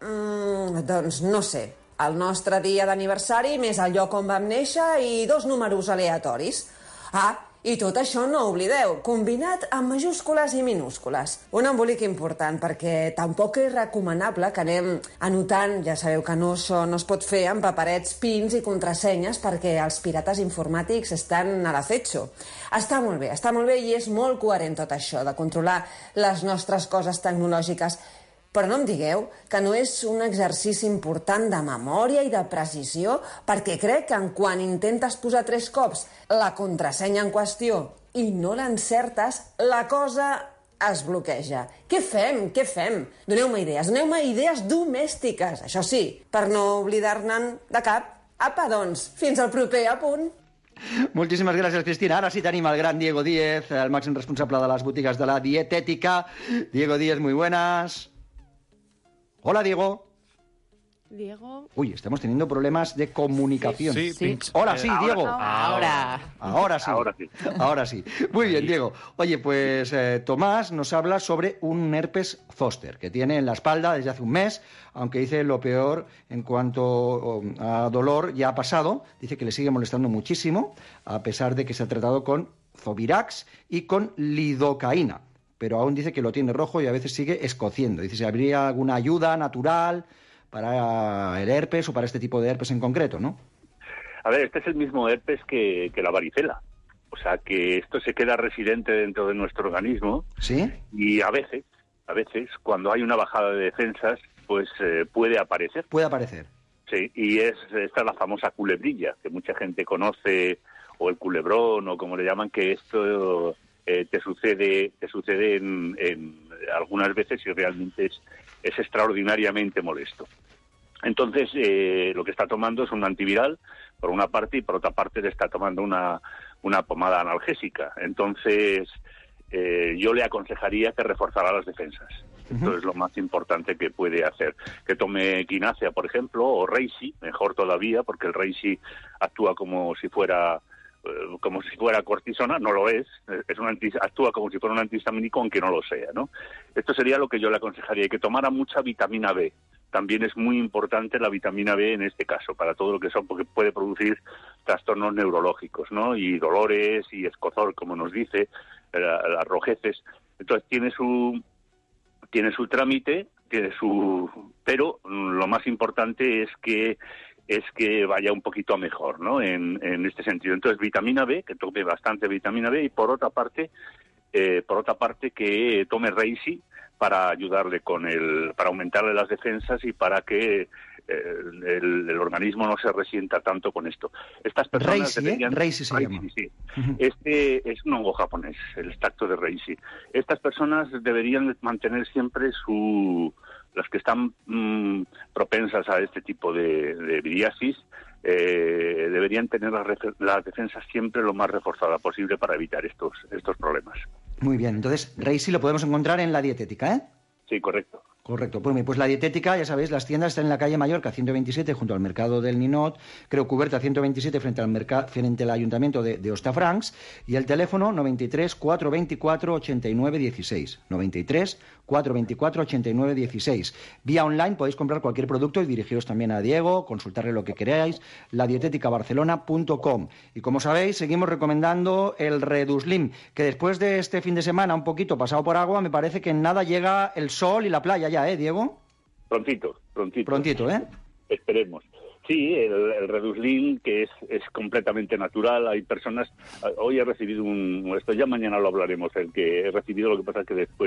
mm, doncs no sé, el nostre dia d'aniversari més el lloc on vam néixer i dos números aleatoris. Ah, I tot això no oblideu, combinat amb majúscules i minúscules. Un embolic important, perquè tampoc és recomanable que anem anotant, ja sabeu que no, això no es pot fer amb paperets, pins i contrasenyes, perquè els pirates informàtics estan a l'acecho. Està molt bé, està molt bé i és molt coherent tot això, de controlar les nostres coses tecnològiques. Però no em digueu que no és un exercici important de memòria i de precisió, perquè crec que en quan intentes posar tres cops la contrasenya en qüestió i no l'encertes, la cosa es bloqueja. Què fem? Què fem? Doneu-me idees, doneu-me idees domèstiques, això sí, per no oblidar-ne'n de cap. Apa, doncs, fins al proper apunt. Moltíssimes gràcies, Cristina. Ara sí tenim el gran Diego Díez, el màxim responsable de les botigues de la dietètica. Diego Díez, muy buenas. Hola, Diego. Diego. Uy, estamos teniendo problemas de comunicación. Sí, sí. Hola, sí, Ahora, Diego. ahora. Ahora sí. Ahora sí. Ahora sí. Muy bien, Diego. Oye, pues eh, Tomás nos habla sobre un herpes zóster que tiene en la espalda desde hace un mes, aunque dice lo peor en cuanto a dolor ya ha pasado. Dice que le sigue molestando muchísimo, a pesar de que se ha tratado con Zovirax y con lidocaína. Pero aún dice que lo tiene rojo y a veces sigue escociendo. Dice si habría alguna ayuda natural para el herpes o para este tipo de herpes en concreto, ¿no? A ver, este es el mismo herpes que, que la varicela. O sea, que esto se queda residente dentro de nuestro organismo. ¿Sí? Y a veces, a veces, cuando hay una bajada de defensas, pues eh, puede aparecer. Puede aparecer. Sí, y es esta es la famosa culebrilla, que mucha gente conoce, o el culebrón, o como le llaman, que esto... Eh, te sucede te sucede en, en algunas veces y realmente es, es extraordinariamente molesto. Entonces, eh, lo que está tomando es un antiviral, por una parte, y por otra parte le está tomando una, una pomada analgésica. Entonces, eh, yo le aconsejaría que reforzara las defensas. Uh-huh. Esto es lo más importante que puede hacer. Que tome quinacea, por ejemplo, o Reishi, mejor todavía, porque el Reishi actúa como si fuera... como si fuera cortisona, no lo es, es un anti, actúa como si fuera un antihistamínico, aunque no lo sea, ¿no? Esto sería lo que yo le aconsejaría, que tomara mucha vitamina B. También es muy importante la vitamina B en este caso, para todo lo que son, porque puede producir trastornos neurológicos, ¿no? Y dolores y escozor, como nos dice, las rojeces. Entonces tiene su, tiene su trámite, tiene su... pero lo más importante es que es que vaya un poquito mejor, ¿no? En, en este sentido. Entonces, vitamina B, que tome bastante vitamina B, y por otra parte, eh, por otra parte que tome Reishi para ayudarle con el, para aumentarle las defensas y para que eh, el, el organismo no se resienta tanto con esto. Estas personas Reishi, deberían... ¿eh? Reishi se Reishi, llama. sí. Este es un hongo japonés, el extracto de Reishi. Estas personas deberían mantener siempre su... las que están mmm, propensas a este tipo de, de viriasis, eh, deberían tener las, las defensas siempre lo más reforzada posible para evitar estos, estos problemas. Muy bien, entonces Reishi lo podemos encontrar en la dietética, ¿eh? Sí, correcto. Correcto. Pues, pues la dietética, ya sabéis, las tiendas están en la calle Mallorca ciento veintisiete junto al mercado del Ninot, creo Cuberta ciento veintisiete frente al mercado, frente al ayuntamiento de, de Hostafrancs, y el teléfono noventa y tres, cuatrocientos veinticuatro, ochenta y nueve dieciséis. noventa y tres, cuatrocientos veinticuatro, ochenta y nueve dieciséis. Vía online podéis comprar cualquier producto y dirigiros también a Diego, consultarle lo que queráis, la dietética barcelona punto com. Y como sabéis, seguimos recomendando el Reduslim, que después de este fin de semana un poquito pasado por agua, me parece que en nada llega el sol y la playa ya, ¿eh, Diego? Prontito, prontito. Prontito, ¿eh? Esperemos. Sí, el, el Reduslim, que es, es completamente natural. Hay personas... Hoy he recibido un... Esto ya mañana lo hablaremos, el que he recibido, lo que pasa es que después...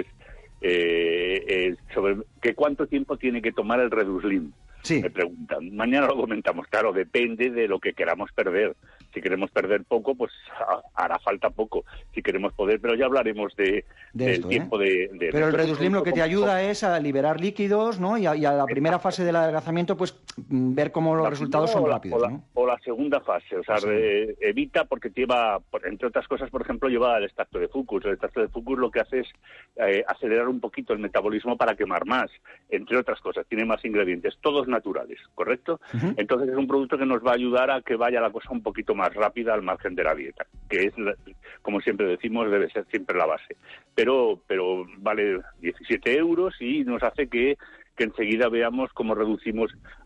Eh, eh, sobre que cuánto tiempo tiene que tomar el Reduslim. Sí. Me preguntan. Mañana lo comentamos. Claro, depende de lo que queramos perder. Si queremos perder poco, pues hará falta poco. Si queremos poder, pero ya hablaremos de, de del esto, tiempo ¿eh? de, de... Pero el Reduslim lo que te ayuda es a liberar líquidos, ¿no? Y a, y a la primera fase del adelgazamiento, pues ver cómo los la resultados son o la, rápidos, o la, ¿no? O la segunda fase, o sea, Sí. re, evita porque lleva, entre otras cosas, por ejemplo, lleva el extracto de fucus. El extracto de fucus lo que hace es eh, acelerar un poquito el metabolismo para quemar más, entre otras cosas. Tiene más ingredientes, todos naturales, ¿correcto? Uh-huh. Entonces es un producto que nos va a ayudar a que vaya la cosa un poquito más rápida al margen de la dieta, que es, la, como siempre decimos, debe ser siempre la base. Pero, pero vale diecisiete euros y nos hace que que enseguida veamos cómo reducimos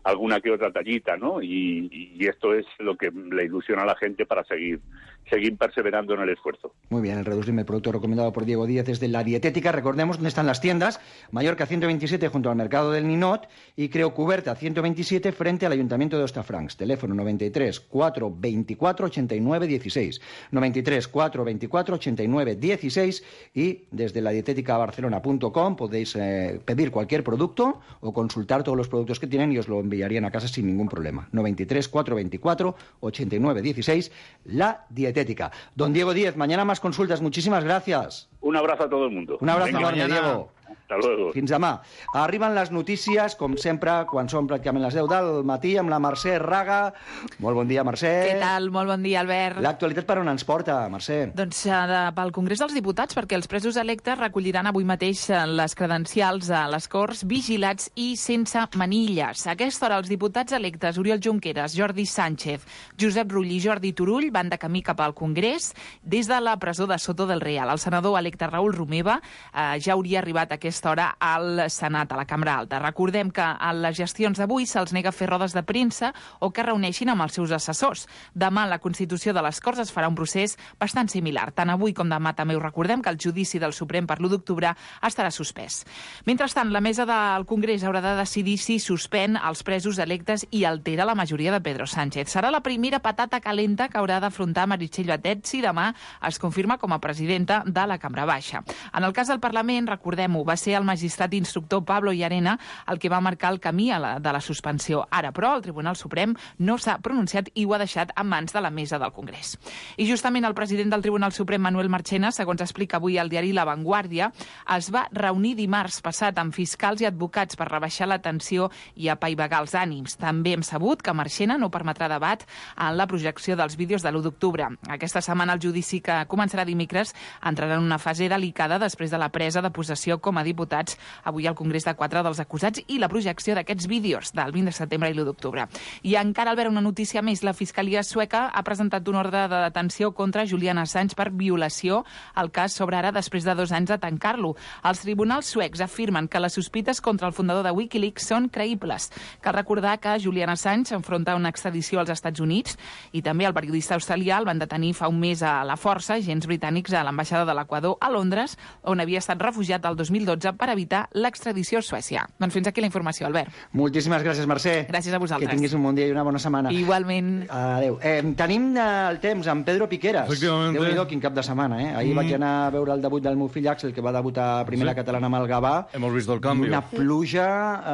alguna que otra tallita, ¿no? Y, y esto es lo que le ilusiona a la gente para seguir seguir perseverando en el esfuerzo. Muy bien, el Reduslim, el producto recomendado por Diego Díez, es de La Dietética. Recordemos dónde están las tiendas. Mallorca ciento veintisiete junto al Mercado del Ninot y Creu Cuberta ciento veintisiete frente al Ayuntamiento de Hostafrancs. Teléfono noventa y tres, cuatrocientos veinticuatro, ochenta y nueve dieciséis. noventa y tres, cuatrocientos veinticuatro, ochenta y nueve dieciséis y desde la dietética barcelona punto com podéis eh, pedir cualquier producto o consultar todos los productos que tienen y os lo enviarían a casa sin ningún problema. noventa y tres, cuatrocientos veinticuatro, ochenta y nueve dieciséis, La Dietética. Don Diego Díez, mañana más consultas. Muchísimas gracias. Un abrazo a todo el mundo. Un abrazo Venga, enorme, mañana. Diego. Hasta luego. Fins demà. Arriben les notícies, com sempre, quan són pràcticament les deu del matí, amb la Mercè Raga. Molt bon dia, Mercè. Què tal? Molt bon dia, Albert. L'actualitat per on ens porta, Mercè? Doncs uh, pel Congrés dels Diputats, perquè els presos electes recolliran avui mateix les credencials a les Corts, vigilats i sense manilles. A aquesta hora, els diputats electes Oriol Junqueras, Jordi Sánchez, Josep Rull i Jordi Turull van de camí cap al Congrés des de la presó de Soto del Real. El senador electe Raül Romeva uh, ja hauria arribat a aquesta hora al Senat, a la Cambra Alta. Recordem que a les gestions d'avui se'ls nega fer rodes de premsa o que reuneixin amb els seus assessors. Demà, la Constitució de les Corts es farà un procés bastant similar. Tant avui com demà també us recordem que el judici del Suprem per l'u d'octubre estarà suspès. Mentrestant, la mesa del Congrés haurà de decidir si suspèn els presos electes i altera la majoria de Pedro Sánchez. Serà la primera patata calenta que haurà d'afrontar Meritxell Batet si demà es confirma com a presidenta de la Cambra Baixa. En el cas del Parlament, recordem-ho, va ser el magistrat instructor Pablo Llarena el que va marcar el camí a la, de la suspensió. Ara, però, el Tribunal Suprem no s'ha pronunciat i ho ha deixat en mans de la mesa del Congrés. I justament el president del Tribunal Suprem, Manuel Marchena, segons explica avui el diari La Vanguardia, es va reunir dimarts passat amb fiscals i advocats per rebaixar la tensió i apaivagar els ànims. També hem sabut que Marchena no permetrà debat en la projecció dels vídeos de l'u d'octubre. Aquesta setmana el judici, que començarà dimecres, entrarà en una fase delicada després de la presa de possessió com a diputats avui al Congrés de quatre dels acusats i la projecció d'aquests vídeos del vint de setembre i l'u d'octubre. I encara, al veure una notícia més, la Fiscalia sueca ha presentat un ordre de detenció contra Julian Assange per violació. El cas s'obre ara després de dos anys de tancar-lo. Els tribunals suecs afirmen que les sospites contra el fundador de Wikileaks són creïbles. Cal recordar que Julian Assange s'enfronta a una extradició als Estats Units i també el periodista australià el van detenir fa un mes a la força agents britànics a l'ambaixada de l'Equador a Londres, on havia estat refugiat el dos mil dotze per evitar l'extradició a Suècia. Doncs fins aquí la informació, Albert. Moltíssimes gràcies, Mercè. Gràcies a vosaltres. Que tinguis un bon dia i una bona setmana. Igualment. Adéu. Eh, tenim eh, el temps amb Pedro Piqueras. Efectivament. Déu-n'hi-do, quin cap de setmana, eh? Ahir mm. vaig anar a veure el debut del meu fill Axel, que va debutar a primera sí. catalana amb el Gavà. Hemos visto el cambio. Una pluja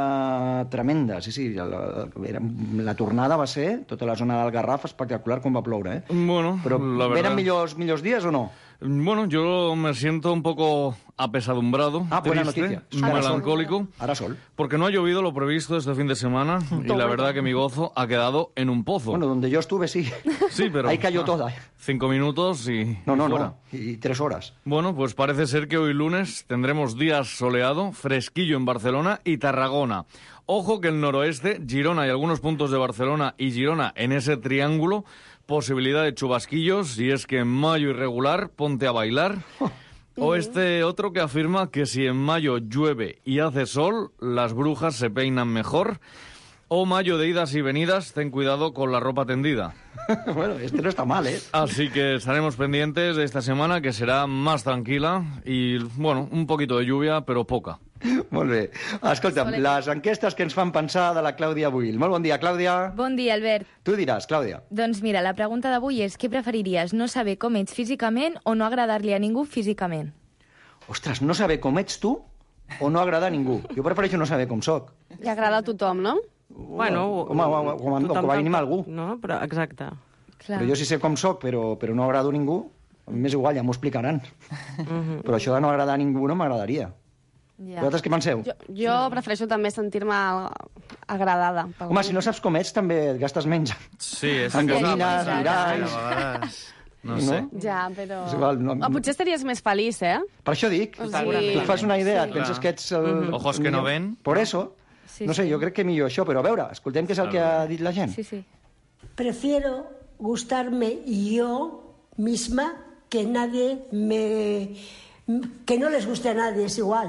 eh, tremenda, sí, sí. La, la, la tornada va ser, tota la zona del Garraf, espectacular com va ploure, eh? Bueno, Però la verdad... venen millors, millors dies o no? Bueno, yo me siento un poco apesadumbrado, ah, buena triste, noticia. melancólico, Ahora sol. porque no ha llovido lo previsto este fin de semana y la verdad que mi gozo ha quedado en un pozo. Bueno, donde yo estuve sí. Sí, pero... Ahí cayó ah, toda. Cinco minutos y... No, no, fuera. no. Y tres horas. Bueno, pues parece ser que hoy lunes tendremos días soleado, fresquillo en Barcelona y Tarragona. Ojo que el noroeste, Girona y algunos puntos de Barcelona y Girona en ese triángulo, posibilidad de chubasquillos, y es que en mayo irregular, ponte a bailar. O este otro que afirma que si en mayo llueve y hace sol, las brujas se peinan mejor. O mayo de idas y venidas, ten cuidado con la ropa tendida. Bueno, este no está mal, ¿eh? Así que estaremos pendientes de esta semana, que será más tranquila y, bueno, un poquito de lluvia, però poca. Molt bé. Escolta'm, les enquestes que ens fan pensar de la Clàudia Buil. Molt bon dia, Clàudia. Bon dia, Albert. Tu diràs, Clàudia. Doncs mira, la pregunta d'avui és què preferiries, no saber com ets físicament o no agradar-li a ningú físicament? Ostres, no saber com ets tu o no agradar a ningú. Jo prefereixo no saber com soc. I agrada a tothom, no? Bueno, com a, com a, com a, com a mínim a algú. No, però exacte. Clar. Però jo sí sé com soc, però, però no agrado a ningú, a mi m'és igual, ja m'ho explicaran. Uh-huh. Però això de no agradar a ningú no m'agradaria. Ja. Vosaltres què penseu? Jo, jo prefereixo també sentir-me agradada. Home, si no saps com ets, també et gastes menys. Sí, és en que... gomines, miralls... No sé. No? Ja, però... igual, no... O potser estaries més feliç, eh? Per això dic. O sigui... Tu fas una idea, sí. et penses que ets... El... Mm-hmm. Ojos que no ven. Por eso. Sí, no sé, sí. jo crec que millor això, però a veure, escoltem què és el que ha dit la gent. Sí, sí. Prefiero gustarme yo misma que nadie me... que no les guste a nadie, es igual.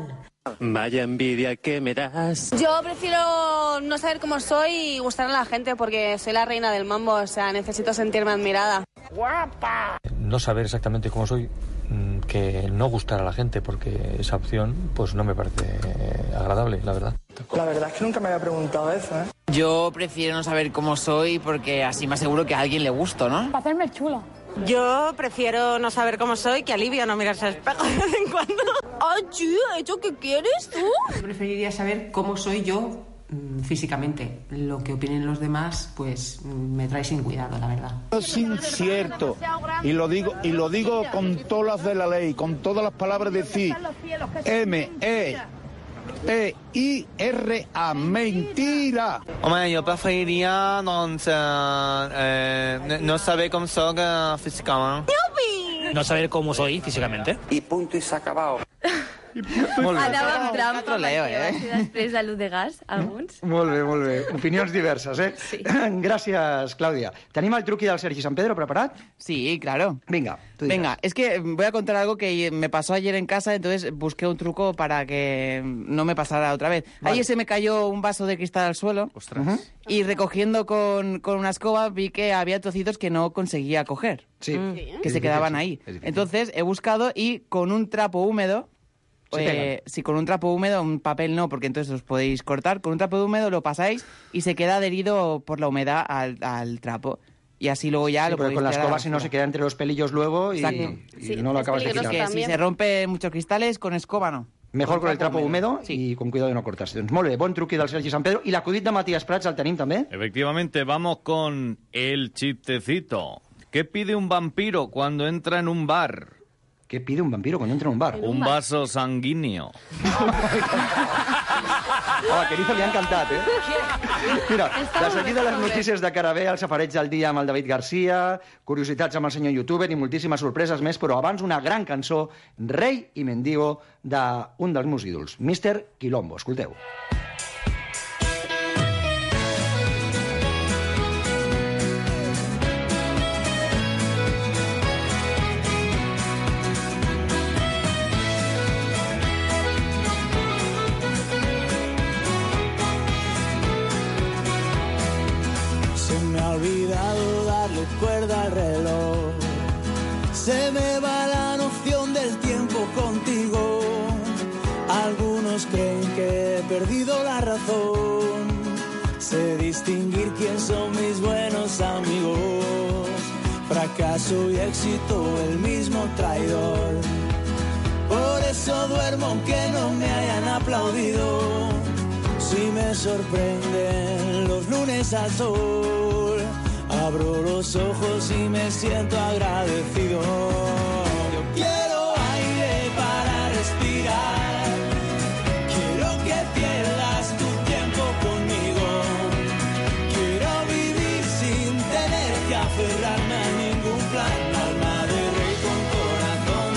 Vaya envidia que me das. Yo prefiero no saber cómo soy y gustar a la gente porque soy la reina del mambo, o sea, necesito sentirme admirada. ¡Guapa! No saber exactamente cómo soy, que no gustar a la gente, porque esa opción pues no me parece agradable, la verdad. La verdad es que nunca me había preguntado eso, ¿eh? Yo prefiero no saber cómo soy porque así me aseguro que a alguien le gusto, ¿no? Para hacerme chulo. Yo prefiero no saber cómo soy, que alivio no mirarse al espejo de vez en cuando. ¡Ay, tío! ¿Eso qué quieres tú? Preferiría saber cómo soy yo mmm, físicamente. Lo que opinen los demás, pues me trae sin cuidado, la verdad. Es incierto. Y lo digo, y lo digo con todas las de la ley, con todas las palabras de decir M, E, T, I, R, A. Mentira. Hombre, yo preferiría no, eh, no saber cómo soy uh, físicamente. No saber cómo soy físicamente. I punto i s'ha acabat. Molt bé. Anava amb trampa troleo, perquè eh? va ser després de l'U de gas, alguns. Molt bé, molt bé. Opinions diverses, eh? Sí. Gràcies, Clàudia. Tenim el truqui del Sergi San Pedro preparat? Sí, claro. Venga, tú dirás. Venga, es que voy a contar algo que me pasó ayer en casa, entonces busqué un truco para que no me pasara otra vez. Vale. Ayer se me cayó un vaso de cristal al suelo. Ostras. Uh-huh. Y recogiendo con, con una escoba vi que había trocitos que no conseguía coger. Sí. Que Es se quedaban difícil, ahí. es difícil. Entonces he buscado y con un trapo húmedo... Se Eh, sí, con un trapo húmedo, un papel no, porque entonces os podéis cortar. Con un trapo húmedo lo pasáis y se queda adherido por la humedad al, al trapo. Y así luego ya Sí, lo pero podéis con la tirar a escoba la si no basura. se queda entre los pelillos luego y, Exacto. y Sí, no lo es acabas de peligroso quitar. Que si también. se rompe muchos cristales, con escoba no. Mejor con el trapo húmedo Sí. i con cuidado de no cortarse. Doncs molt bé, bon truqui del Sergi San Pedro. I l'acudit de Matías Prats el tenim també? Efectivamente, vamos con el chistecito. ¿Qué pide un vampiro cuando entra en un bar? ¿Qué pide un vampiro cuando entra en un bar? Un vaso sanguíneo. Oh, que Erizo li ha encantat, eh? Mira, de seguida les notícies de cara bé, el safareig del dia amb el David Garcia, curiositats amb el senyor youtuber i moltíssimes sorpreses més, però abans una gran cançó, Rei i Mendigo, d'un dels meus ídols, míster Quilombo. Escolteu. Cuerda al reloj, se me va la noción del tiempo contigo. Algunos creen que he perdido la razón, sé distinguir quién son mis buenos amigos. Fracaso y éxito, el mismo traidor. Por eso duermo aunque no me hayan aplaudido. Si me sorprenden los lunes al sol, abro los ojos y me siento agradecido. Yo quiero aire para respirar. Quiero que pierdas tu tiempo conmigo. Quiero vivir sin tener que aferrarme a ningún plan. Alma de rey con corazón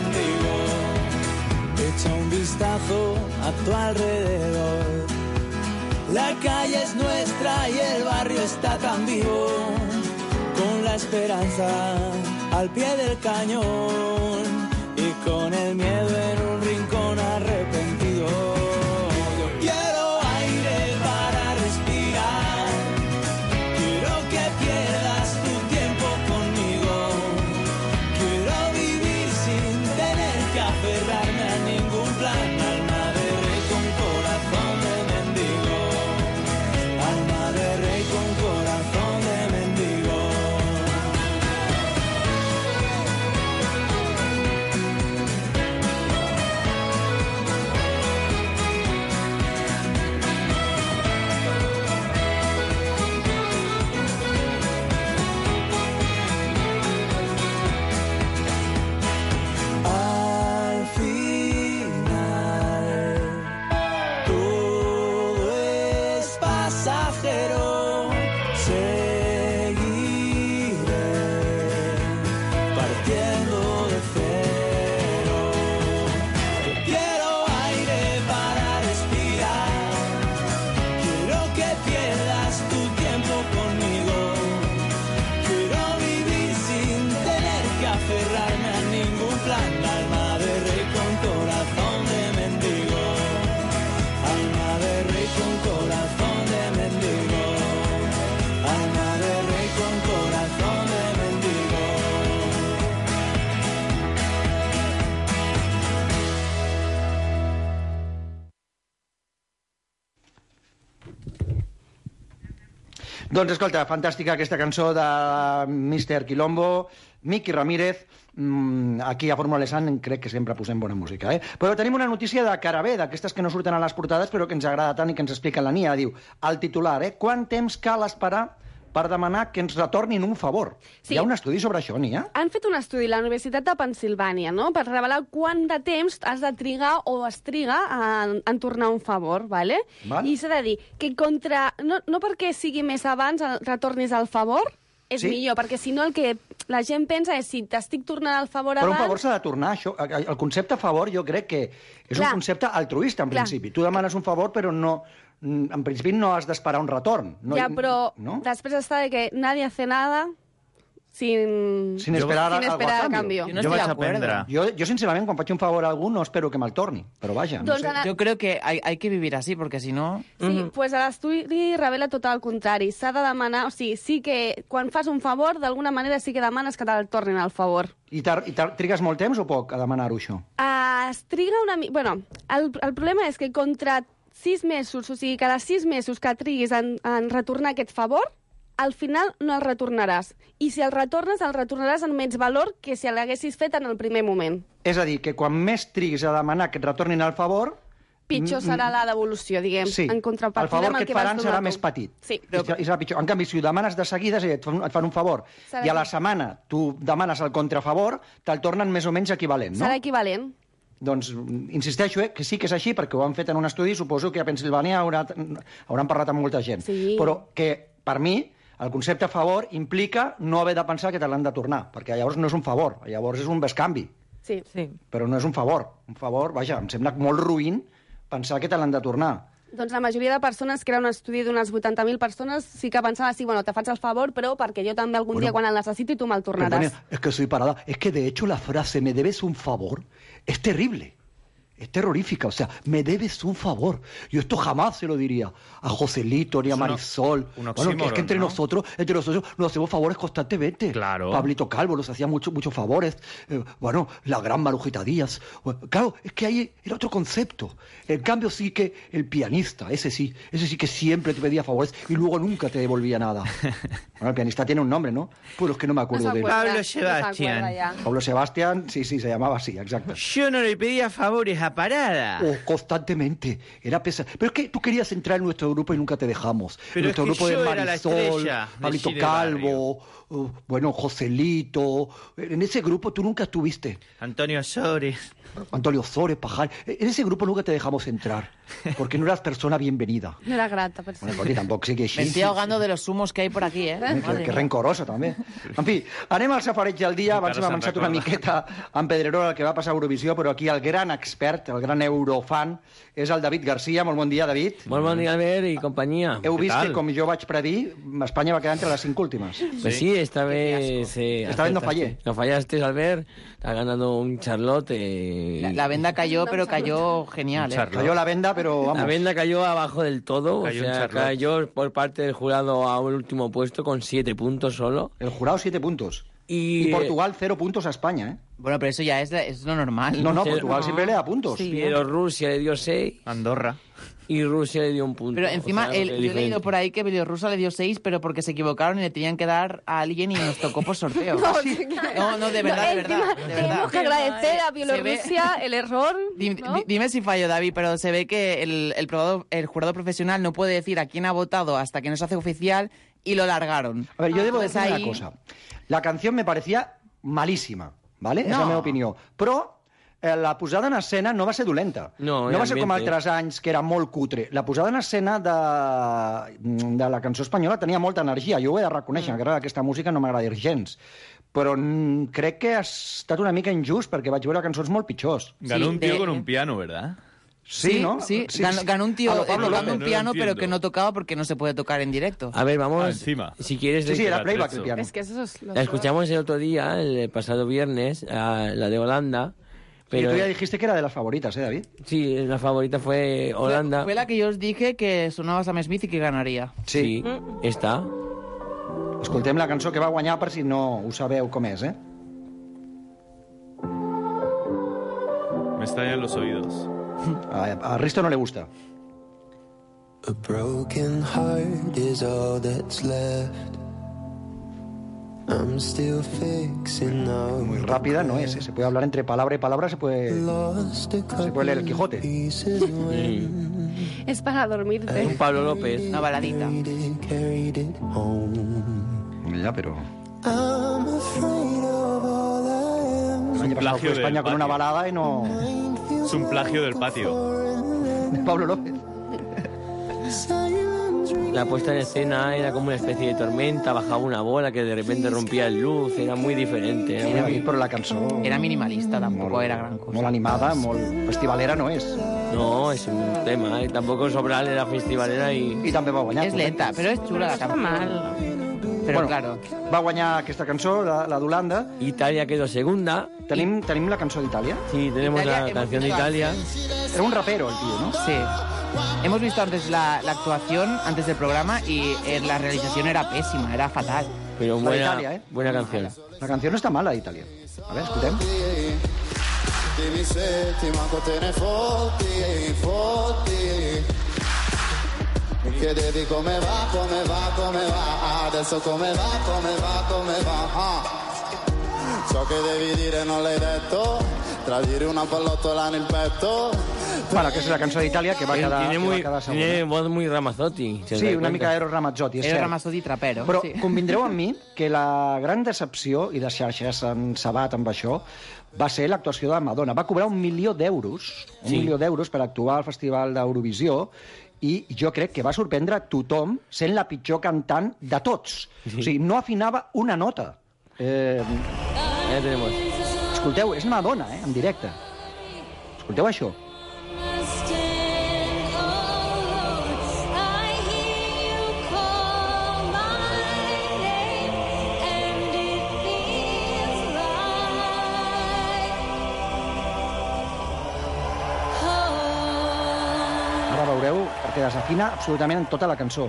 de mendigo. Echa un vistazo a tu alrededor. La calle es nuestra y el barrio está tan vivo, con la esperanza al pie del cañón y con el miedo en un rincón arrepentido. Yo quiero aire para respirar, quiero que pierdas tu tiempo conmigo, quiero vivir sin tener que aferrarme a ningún plan. Alma de rey con corazón de mendigo. Alma de rey con corazón de mendigo. Doncs escolta, fantàstica aquesta cançó de mister Quilombo, Miki Ramírez. Aquí a Fórmula Lesan crec que sempre posem bona música, eh? Però tenim una notícia de Carabé, d'aquestes que no surten a les portades però que ens agrada tant i que ens explica la Nia. Diu, al titular, eh? Quant temps cal esperar per demanar que ens retornin un favor? Sí. Hi ha un estudi sobre això, Nia? Han fet un estudi a la Universitat de Pennsilvània, no?, per revelar quant de temps has de trigar o es triga en, en tornar un favor, ¿vale? Val. I s'ha de dir que contra... No, no perquè sigui més abans retornis el favor, és sí? millor, perquè si no el que la gent pensa és si t'estic tornant el favor abans... Però un favor s'ha de tornar, això. El concepte favor jo crec que és Clar. un concepte altruista, en Clar. principi. Tu demanes un favor, però no... En principi no has d'esperar un retorn. No, ja, però no? després està de que nadie hace nada sin, sin esperar, sin esperar a cambio. Yo no estoy de acuerdo. Yo, yo, sinceramente, cuando faig un favor a algú, no espero que me'l torni. Però vaja, no sé. Yo creo que hay, hay que vivir así, porque si no... Sí, uh -huh. pues l'estudi revela tot el contrari. S'ha de demanar... O sigui, sí que quan fas un favor, d'alguna manera sí que demanes que te'l tornin el favor. I, i trigues molt temps o poc a demanar-ho, això? Uh, es triga una mica... Bueno, el, el problema és que contra sis mesos, o sigui, cada sis mesos que triguis en, en retornar aquest favor, al final no el retornaràs. I si el retornes, el retornaràs en menys valor que si l'haguessis fet en el primer moment. És a dir, que quan més triguis a demanar que et retornin el favor... Pitjor serà la devolució, diguem, sí. en contrapartida. El favor que et faran serà més petit. Sí. I, i serà pitjor. En canvi, si ho demanes de seguida, és a dir, et fan, et fan un favor, serà i a la setmana tu demanes el contrafavor, te'l tornen més o menys equivalent, no? Serà equivalent. Doncs insisteixo, eh, que sí que és així, perquè ho han fet en un estudi, suposo que a Pennsilvània haurà, hauran parlat amb molta gent. Sí. Però que, per mi, el concepte favor implica no haver de pensar que te l'han de tornar, perquè llavors no és un favor, llavors és un bescanvi. Sí. sí. Però no és un favor. Un favor, vaja, em sembla molt ruïn pensar que te l'han de tornar. Doncs la majoria de persones, que era un estudi d'unes vuitanta mil persones, sí que pensaven, sí, bueno, te faig el favor, però perquè jo també algun bueno, dia quan el necessiti tu me'l tornaràs. Perdone, es que soy parada. Es que de hecho la frase "me debes un favor" es terrible. Es terrorífica, o sea, me debes un favor. Yo esto jamás se lo diría a Joselito ni a Marisol. Un oxímoron, bueno, que es que entre ¿no? nosotros, entre nosotros nos hacemos favores constantemente. Claro. Pablito Calvo nos hacía muchos muchos favores. Eh, bueno, la gran Marujita Díaz. Bueno, claro, es que ahí era otro concepto. En cambio sí que el pianista, ese sí, ese sí que siempre te pedía favores y luego nunca te devolvía nada. Bueno, el pianista tiene un nombre, ¿no? Pues es que no me acuerdo no de él. Pablo Sebastián. No Pablo Sebastián, sí, sí, se llamaba así, exacto. Yo no le pedía favores a Parada. Oh, constantemente. Era pesado. Pero es que tú querías entrar en nuestro grupo y nunca te dejamos. Pero nuestro es que grupo yo de era la Marisol, estrella Pablito del Calvo, uh, bueno, Joselito. En ese grupo tú nunca estuviste. Antonio Sores. Antonio Sores, Pajal. En ese grupo nunca te dejamos entrar. Porque no eras persona bienvenida. No era grata, per Bueno, Coti, tampoc sigui així. Me estoy ahogando de los humos que hay por aquí, eh? Eh, que, que rencorosa, també. En fi, anem al safareig del dia. Abans hem avançat una miqueta amb Pedrerol el que va passar a Eurovisió, però aquí el gran expert, el gran eurofan, és el David Garcia. Molt bon dia, David. Molt bon dia, Albert, i companyia. Heu vist que, com jo vaig predir, Espanya va quedar entre les cinc últimes. Pues sí, esta vez... Eh, esta vez no fallé. No fallaste, Albert. Ha ganado un Charlotte. Eh, la, la venda cayó, pero cayó genial, eh. Cayó la venda, pero vamos. La venda cayó abajo del todo. Cayó o sea, cayó por parte del jurado a un último puesto con siete puntos solo. El jurado siete puntos. Y, y Portugal cero puntos a España, ¿eh? Bueno, pero eso ya es, es lo normal. No, no, Portugal no. siempre le da puntos. Sí, pero Rusia le dio seis. Andorra. Y Rusia le dio un punto. Pero encima, o sea, el, yo he leído por ahí que Bielorrusia le dio seis, pero porque se equivocaron y le tenían que dar a alguien y nos tocó por sorteo. No, no, no, de verdad, de verdad. De verdad. Tenemos que agradecer a Bielorrusia el error. Dime, ¿no? dime si fallo, David, pero se ve que el, el, probado, el jurado profesional no puede decir a quién ha votado hasta que no se hace oficial y lo largaron. A ver, yo debo Entonces decir ahí... una cosa. La canción me parecía malíssima, ¿vale? No. És la meva opinió. Però eh, la posada en escena no va ser dolenta. No, no va ser com altres anys, que era molt cutre. La posada en escena de, de la cançó espanyola tenia molta energia. Jo ho he de reconèixer, mm. que aquesta música no m'agrada gens. Però mm, crec que ha estat una mica injust, perquè vaig veure cançons molt pitjors. Ganó Sí, un tío de- con un piano, ¿verdad? Sí, Sí, ¿no? sí, Sí, ganó, sí. ganó un tío A lo Pablo tocando López. un no piano, lo pero entiendo. que no tocaba porque no se puede tocar en directo. A ver, vamos. Ah, encima. Si quieres, Sí, sí, era playback Atrezo. el piano. Es que eso es lo la escuchamos el otro día, el pasado viernes, a la de Holanda. Pero Y tú ya dijiste que era de las favoritas, ¿eh, David? sí, la favorita fue Holanda. Fue, fue la que yo os dije que sonaba Sam Smith y que ganaría. Sí, está. Escoltem la cançó que va guanyar per si no ho sabeu com és, eh? Me estallan los oídos. A, a Risto no le gusta. A broken heart is all that's left. I'm still fixing now. Muy rápida no es, ¿eh? Se puede hablar entre palabra y palabra, se puede, se puede leer el Quijote. Mm. Es para dormirte. Un Pablo López. Una baladita. Ya, pero... Es un plagio del España con patio. una balada y no... Es un plagio del patio. De Pablo López. La puesta en escena era como una especie de tormenta, bajaba una bola que de repente rompía el luz, era muy diferente. Era, Era muy... por la cançó. Era minimalista, tampoco Molt- era gran cosa. Molt animada, molt festivalera no és. No, es un tema, ¿eh? Tampoco Sobral era festivalera y... I també va guanyar. Es lenta, pero es chula la canción. mal. Pero Bueno, claro. Va guanyar aquesta cançó, la, la d'Holanda. Italia quedó segunda. Tenim, tenim la cançó d'Itàlia? Sí, tenemos Italia, la hemos canción de visto Italia. Era un rapero el tío, ¿no? Sí. Hemos visto antes la, la actuación, antes del programa, y eh, la realización era pésima, era fatal. Pero La buena, d'Itàlia, eh? buena canción. La canció no està mala d'Itàlia. A veure, escoltem. Dimmi se ti manco te ne fotti, fotti. Mi chiedevi come va, come va, come va. Adesso come va, come va, come va. Ah. Ciò che devi dire non l'hai detto. Tradire una pallottola nel petto. Bueno, aquesta és la cançó d'Itàlia que va Él quedar, tiene, que va muy, quedar segona. tiene voz muy Ramazzotti. ¿se Sí, da una cuenta? mica Eros Ramazzotti, és Era cert. Ramazzotti trapero. Però sí. convindreu amb mi que la gran decepció, i les xarxes han sabat amb això, va ser l'actuació de Madonna. Va cobrar un milió d'euros, un Sí. milió d'euros per actuar al Festival d'Eurovisió, i jo crec que va sorprendre tothom sent la pitjor cantant de tots. Sí. O sigui, no afinava una nota. Eh, Ahí tenemos. escolteu, és Madonna, eh, en directe. Escolteu això. Ara veureu, perquè desafina absolutament en tota la cançó.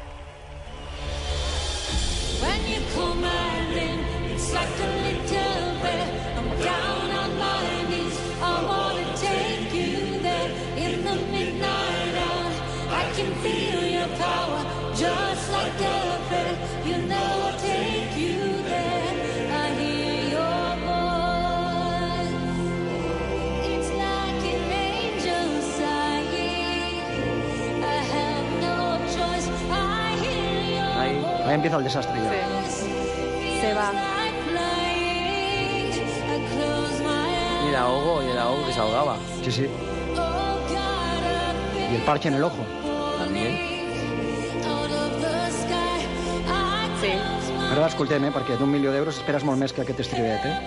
When you call my name, it's like a little bell. I'm down on my knees. I wanna take you there in the midnight hour. I can feel your power, just like a bell. You know I'll take you there. I hear your voice. It's like an angel sighing. I have no choice. I hear your Ahí. Ahí empieza el desastre ja. Se va. Y el ahogo, y el ahogo que se ahogaba. Sí, sí. Y el parche en el ojo. También. Sí. Ara l'escoltem, eh, perquè d'un milió d'euros esperes molt més que aquest estridet, eh?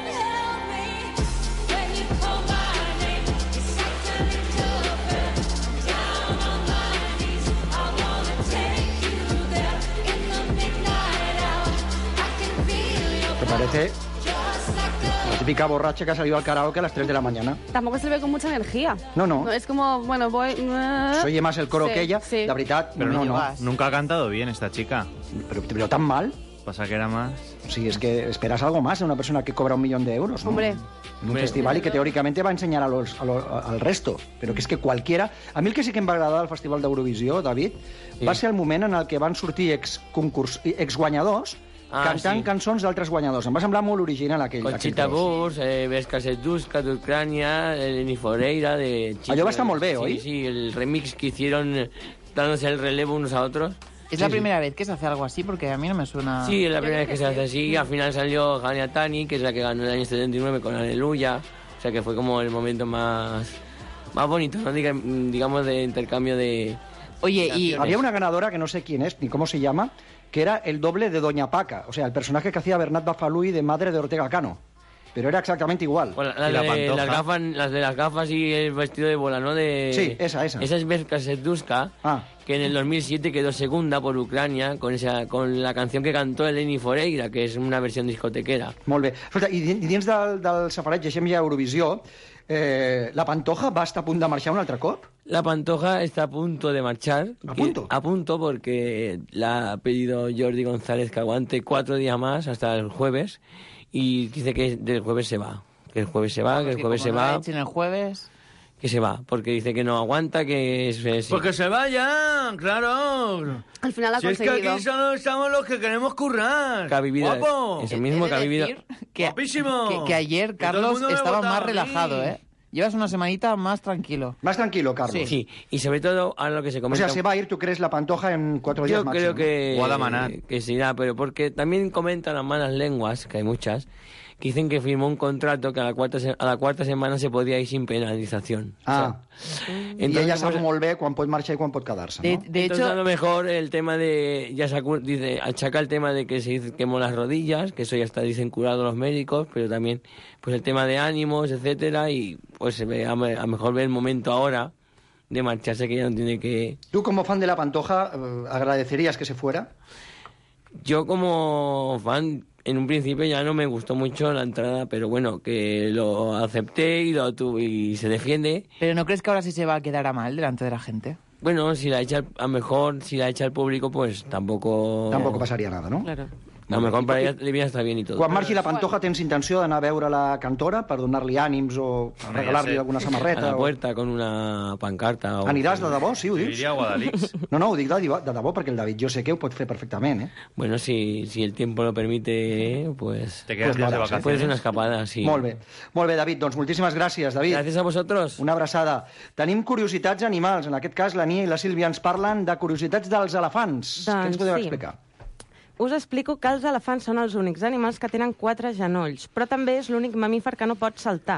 ¿Te parece la típica borracha que ha salido al karaoke a las tres de la mañana? Tampoco se le ve con mucha energía. No, no. Es como, bueno, voy... Se oye más el coro Sí, que ella. sí. La veritat, Pero no, no, no. nunca ha cantado bien esta chica. Pero, pero tan mal. Pasa que era más... Sí, es que esperas algo más de una persona que cobra un millón de euros, ¿no? Hombre. En un Hombre. festival y que teóricamente va a enseñar a los, a lo- al resto. Però que és que qualquiera... A mi el que sí que em va agradar del Festival d'Eurovisió, David, Sí. va ser el moment en el que van sortir ex concurs, exguanyadors Ah, cantant sí. cançons d'altres guanyadors. Em va semblar molt original aquell, Conchita aquell tros. Wurst, eh, Vesca Seduska de Ucrania, Eleni Foreira de Chile. Allò va estar molt bé, sí, oi? Sí, el remix que hicieron eh, dándose el relevo unos a otros. Es la primera vez que se hace algo así, porque a mí no me suena... Sí, es la primera vez que se hace así. Al final salió Gania Tani, que es la que ganó el año setenta y nueve con Aleluya. O sea que fue como el momento más, más bonito, ¿no? Diga- digamos, de intercambio de... Oye, y... Había una ganadora que no sé quién es ni cómo se llama, que era el doble de Doña Paca, o sea, el personaje que hacía Bernat Bafalui de madre de Ortega Cano. Pero era exactamente igual. Bueno, la Y la de, pantoja. las, gafas, las de las gafas y el vestido de bola, ¿no? De... Sí, esa, esa. Esa es Vesca Seduska, Ah. que en el dos mil siete quedó segunda por Ucrania con esa con la canción que cantó Eleni Foreira, que es una versión discotequera. Molt bé. Escolta, i, di- i dins del, del safareig, deixem ja Eurovisió, eh, la Pantoja va estar a punt de marxar un altre cop? La Pantoja está a punto de marchar. ¿A que- punto? A punto porque la ha pedido Jordi González que aguante cuatro días más hasta el jueves y dice que del jueves se va. Que el jueves se va, que el jueves se Como no la va. echen el jueves... que se va, porque dice que no aguanta, que es... es Pues que se vaya, claro. Al final ha si conseguido. es que aquí solo estamos los que queremos currar. Que ha vivido ¡Guapo! eso mismo, que ha vivido... Que, ¡Guapísimo! Que, que ayer Que todo el Carlos mundo me estaba votaba más a mí. relajado, ¿eh? Llevas una semanita más tranquilo. Más tranquilo, Carlos. Sí. Sí, y sobre todo, ahora lo que se O comenta... sea, se va a ir, ¿tú crees, la Pantoja en cuatro días Yo máximo? creo que, Guadamanat. que se irá, pero porque también comentan las malas lenguas, que hay muchas, que dicen que firmó un contrato que a la cuarta, se- a la cuarta semana se podía ir sin penalización. Ah, O sea, i ella sap pues, molt bé quan pot marxar i quan pot quedar-se, De, no? de entonces, hecho, a lo mejor el tema de... Ya se acu- dice, achaca el tema de que se hizo- quemó las rodillas, que eso ya está, dicen, curado los médicos, pero también pues el tema de ánimos, etcétera, y pues se ve, a, me- a lo mejor ve el momento ahora de marcharse, que ya no tiene que... Tú, como fan de la Pantoja, eh, ¿agradecerías que se fuera? Yo como fan, en un principio ya no me gustó mucho la entrada, pero bueno, que lo acepté y lo tuve y se defiende. ¿pero no crees que ahora sí se va a quedar a mal delante de la gente? Bueno, si la echa, el- a lo mejor si la echa el público, pues tampoco... Tampoco passaria nada, no? Claro. A lo mejor para ella le viene estar bien y todo. Quan marxi la Pantoja, tens intenció d'anar a veure la cantora per donar-li ànims o Home, regalar-li ja sé. alguna A samarreta? la o... puerta con una pancarta. O... Aniràs de debò, sí, ho Yo dius? iría a Guadalix. No, no, ho dic de, de debò perquè el David jo sé que ho pot fer perfectament, eh? Bueno, si, si el tiempo lo permite, pues... Te quedas Pues días de lo harás, ¿eh? vacaciones. Puede ser una escapada, sí. Molt bé. Molt bé, David. Doncs moltíssimes gràcies, David. Gracias a vosotros. Una abraçada. Tenim curiositats animals. En aquest cas, la Nia i la Sílvia ens parlen de curiositats dels elefants. Què ens Doncs podeu sí. explicar? Us explico que els elefants són els únics animals que tenen quatre genolls, però també és l'únic mamífer que no pot saltar.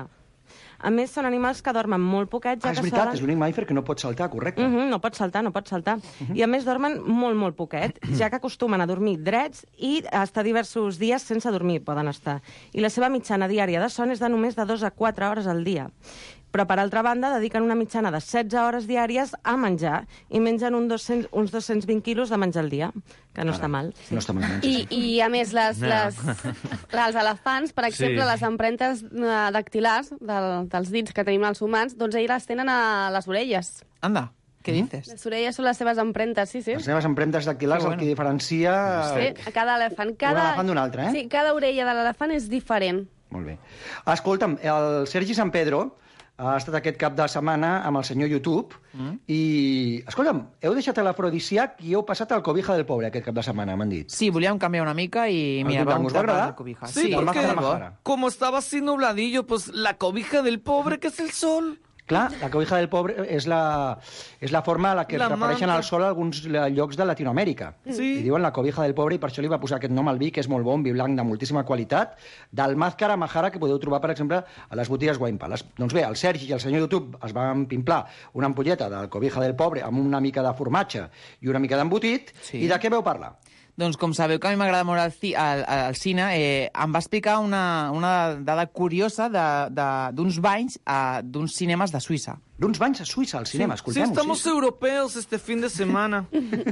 A més, són animals que dormen molt poquet, ja Ah, és que veritat, solen... és l'únic mamífer que no pot saltar, correcte. Uh -huh, no pot saltar, no pot saltar. I a més dormen molt, molt poquet, ja que acostumen a dormir drets i a estar diversos dies sense dormir, poden estar. I la seva mitjana diària de son és de només de dos a quatre hores al dia. Però, per altra banda, dediquen una mitjana de setze hores diàries a menjar i mengen un dos-cents, uns dos-cents vint quilos de menjar al dia, que no està mal. No està malament. I, I, a més, les, No. les, els elefants, per exemple, Sí. les empremtes eh, dactilars del, dels dits que tenim els humans, doncs ells les tenen a les orelles. Anda, què dices? Les orelles són les seves empremtes, sí, sí. Les seves empremtes dactilars, Que el bueno. que diferencia... Sí, a cada elefant. Cada... Un elefant d'un altre, eh? Sí, cada orella de l'elefant és diferent. Molt bé. Escolta'm, el Sergi San Pedro ha estat aquest cap de setmana amb el senyor YouTube mm. i, escolta'm, heu deixat l'afrodisíac i heu passat al Cobija del Pobre aquest cap de setmana, m'han dit. Sí, volíem canviar una mica i El mira, Gutang, vam us va tapar agradar? la cobija. Sí, Sí, porque- perquè... Majara. Como estaba así nubladillo, pues la cobija del pobre, que es el sol. Clar, la Cobija del Pobre és la, és la forma a la que La apareixen manta. al sol alguns llocs de Latinoamèrica. Sí. I diuen la Cobija del Pobre i per això li va posar aquest nom al vi, que és molt bon, vi blanc de moltíssima qualitat, del Màscara Majara, que podeu trobar, per exemple, a les botigues Wine Palace. Doncs bé, el Sergi i el senyor YouTube es van pimplar una ampolleta del Cobija del Pobre amb una mica de formatge i una mica d'embotit, Sí. i de què veu parlar? Doncs com sabeu que a mi m'agrada molt el, ci al, al cine, eh, em va explicar una, una dada curiosa d'uns banys a d'uns cinemes de Suïssa. D'uns banys a Suïssa, al cinema, Sí, escoltem-ho. estamos europeos este fin de semana.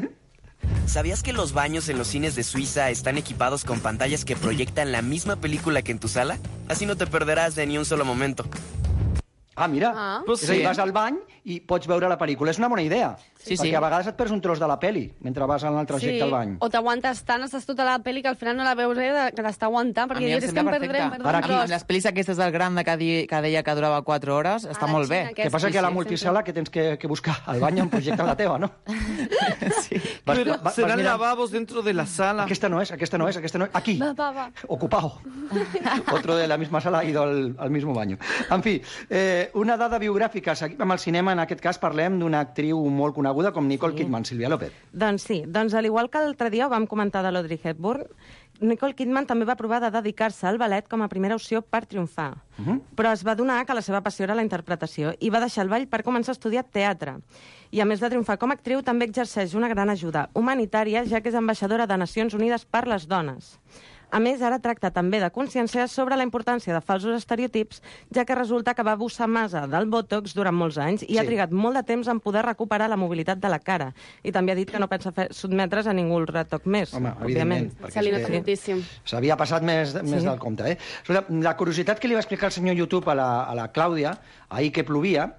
¿Sabías que los baños en los cines de Suiza están equipados con pantallas que proyectan la misma película que en tu sala? Así no te perderás de ni un solo momento. Ah, mira, Ah. pues és a dir, sí. vas al bany i pots veure la pel·lícula. És una bona idea, Sí, perquè sí. a vegades et perds un tros de la peli mentre vas en el trajecte al bany. O t'aguantes tant, estàs tota la pel·li que al final no la veus eh, de, que t'està aguantant, A perquè mi em dius, és que sembla em perdré, em perfecte. perdré Ara un aquí, tros. Les pel·lis aquestes del gran de que, di, que deia que durava quatre hores, està A la molt bé. Xina, El que que passa sí, que a la sí, multisala que tens que, que buscar al bany en projecte la teva, no? Sí. Vas, Pero vas, vas serán mirant, lavabos dentro de la sala. aquesta no és, aquesta no és, aquesta no és. Aquí, Va, va, va. ocupado. Otro de la misma sala ha ido al, al mismo baño. En fi, eh, una dada biogràfica. Seguim amb el cinema. En aquest cas parlem d'una actriu molt coneguda com Nicole Sí. Kidman, Sílvia López. Doncs sí, doncs al igual que l'altre dia ho vam comentar de l'Audrey Hepburn, Nicole Kidman també va provar de dedicar-se al ballet com a primera opció per triomfar. Uh -huh. Però es va donar que la seva passió era la interpretació i va deixar el ball per començar a estudiar teatre. I a més de triomfar com a actriu, també exerceix una gran ajuda humanitària, ja que és ambaixadora de Nacions Unides per les dones. A més, ara tracta també de conscienciar sobre la importància de falsos estereotips, ja que resulta que va abusar massa del Botox durant molts anys i Sí. ha trigat molt de temps en poder recuperar la mobilitat de la cara. I també ha dit que no pensa fer sotmetre's a ningú retoc més, Home, òbviament. evidentment, perquè Se li és nota que moltíssim. s'havia passat més, més Sí. del compte. Eh? Escolta, la curiositat que li va explicar el senyor YouTube a la, a la Clàudia, ahir que plovia,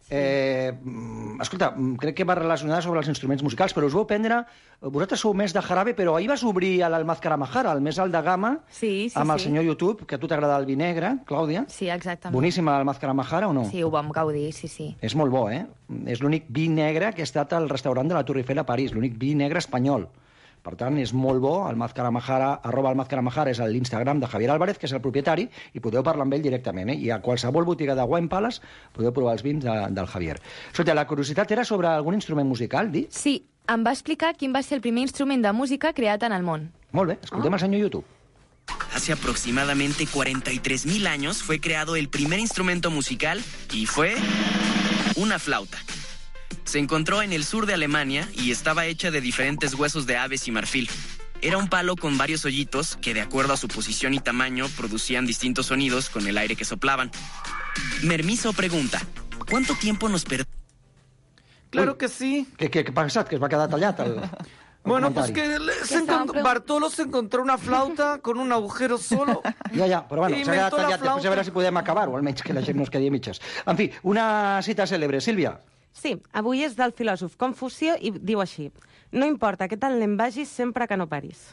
Eh, escolta, crec que va relacionada sobre els instruments musicals, però us vau prendre... Vosaltres sou més de jarabe, però ahir vas obrir l'Almaz Karamajara, el més alt de gamma, sí, sí, amb el sí. senyor YouTube, que a tu t'agrada el vi negre, Clàudia. Sí, exactament. Boníssima l'Almaz Karamajara, o no? Sí, ho vam gaudir, sí, sí. És molt bo, eh? És l'únic vi negre que ha estat al restaurant de la Torre Eiffel a París, l'únic vi negre espanyol. Per tant, és molt bo. Almaz Karamajara, arroba Almaz Karamajara és l'Instagram de Javier Álvarez, que és el propietari, i podeu parlar amb ell directament. Eh? I a qualsevol botiga de Wine Palace podeu provar els vins de, del Javier. Escolta, la curiositat era sobre algun instrument musical, dit? Sí, em va explicar quin va ser el primer instrument de música creat en el món. Molt bé, escoltem el senyor YouTube. Hace aproximadamente cuarenta y tres mil años fue creado el primer instrumento musical y fue una flauta. Se encontró en el sur de Alemania y estaba hecha de diferentes huesos de aves y marfil. Era un palo con varios hoyitos que, de acuerdo a su posición y tamaño, producían distintos sonidos con el aire que soplaban. Mermiso pregunta, ¿cuánto tiempo nos perdemos? Claro que sí. Què, què, què ha passat? Que es va quedar tallat el... Bueno, pues que se encont... Bartolo se encontró una flauta con un agujero solo. Ja, ja, però bueno, s'ha quedat tallat. Flauta. Després a veure si podem acabar, o almenys que la gent no es quedi a mitges. En fi, una cita cèlebre. Sílvia. Sí, avui és del filòsof Confucio i diu així: no importa què tal l'en vagis sempre que no paris.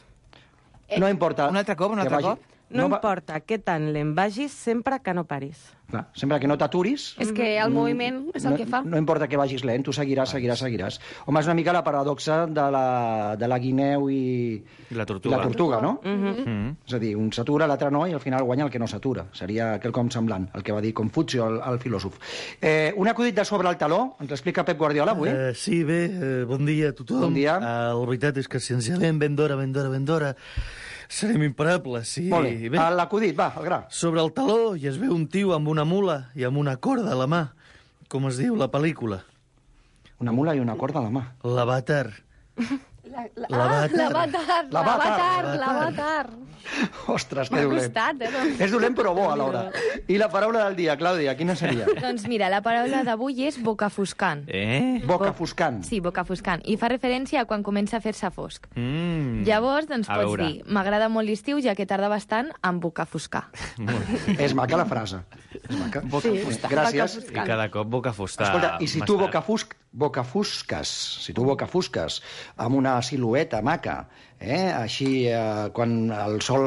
No importa... Un altre cop, un altre cop. No, No va- importa què tant l'en vagis sempre que no paris. Clar, sempre que no t'aturis... És que el Mm, moviment és el no, que fa. No importa que vagis lent, tu seguiràs, seguiràs, seguiràs. Home, és una mica la paradoxa de la, de la guineu i... I la tortuga. La tortuga, no? Mhm. Mm. És a dir, un s'atura, l'altre no, i al final guanya el que no s'atura. Seria quelcom semblant, el que va dir Confucio, el, el filòsof. Eh, un acudit de sobre el taló, ens l'explica Pep Guardiola avui. Eh, sí, bé, eh, bon dia a tothom. Bon dia. Eh, la veritat és que si ens llevem ben d'hora, ben d'hora, ben d'hora, serem imparables. Sí. Molt bé. L'acudit, va, el gra. Sobre el taló i es veu un tio amb una mula i amb una corda a la mà. Com es diu la pel·lícula? Una mula i una corda a la mà. L'Avatar. La, la, L'Avatar. ah, l'avatar, l'avatar, l'avatar. Ostres, que M'ha dolent. costat, eh? Doncs. És dolent però bo alhora. I la paraula del dia, Clàudia, quina seria? Doncs mira, la paraula d'avui és bocafuscant. Eh? Bocafuscant. Sí, bocafuscant. I fa referència a quan comença a fer-se fosc. Mm. Llavors, doncs A pots veure. dir, m'agrada molt l'estiu ja que tarda bastant en bocafuscar. És maca la frase. És maca. Bocafustar. Gràcies. I cada cop bocafustar. Escolta, i si tu m'està- bocafusc, bocafusques, si tu bocafusques amb una silueta maca, eh, així eh, quan el sol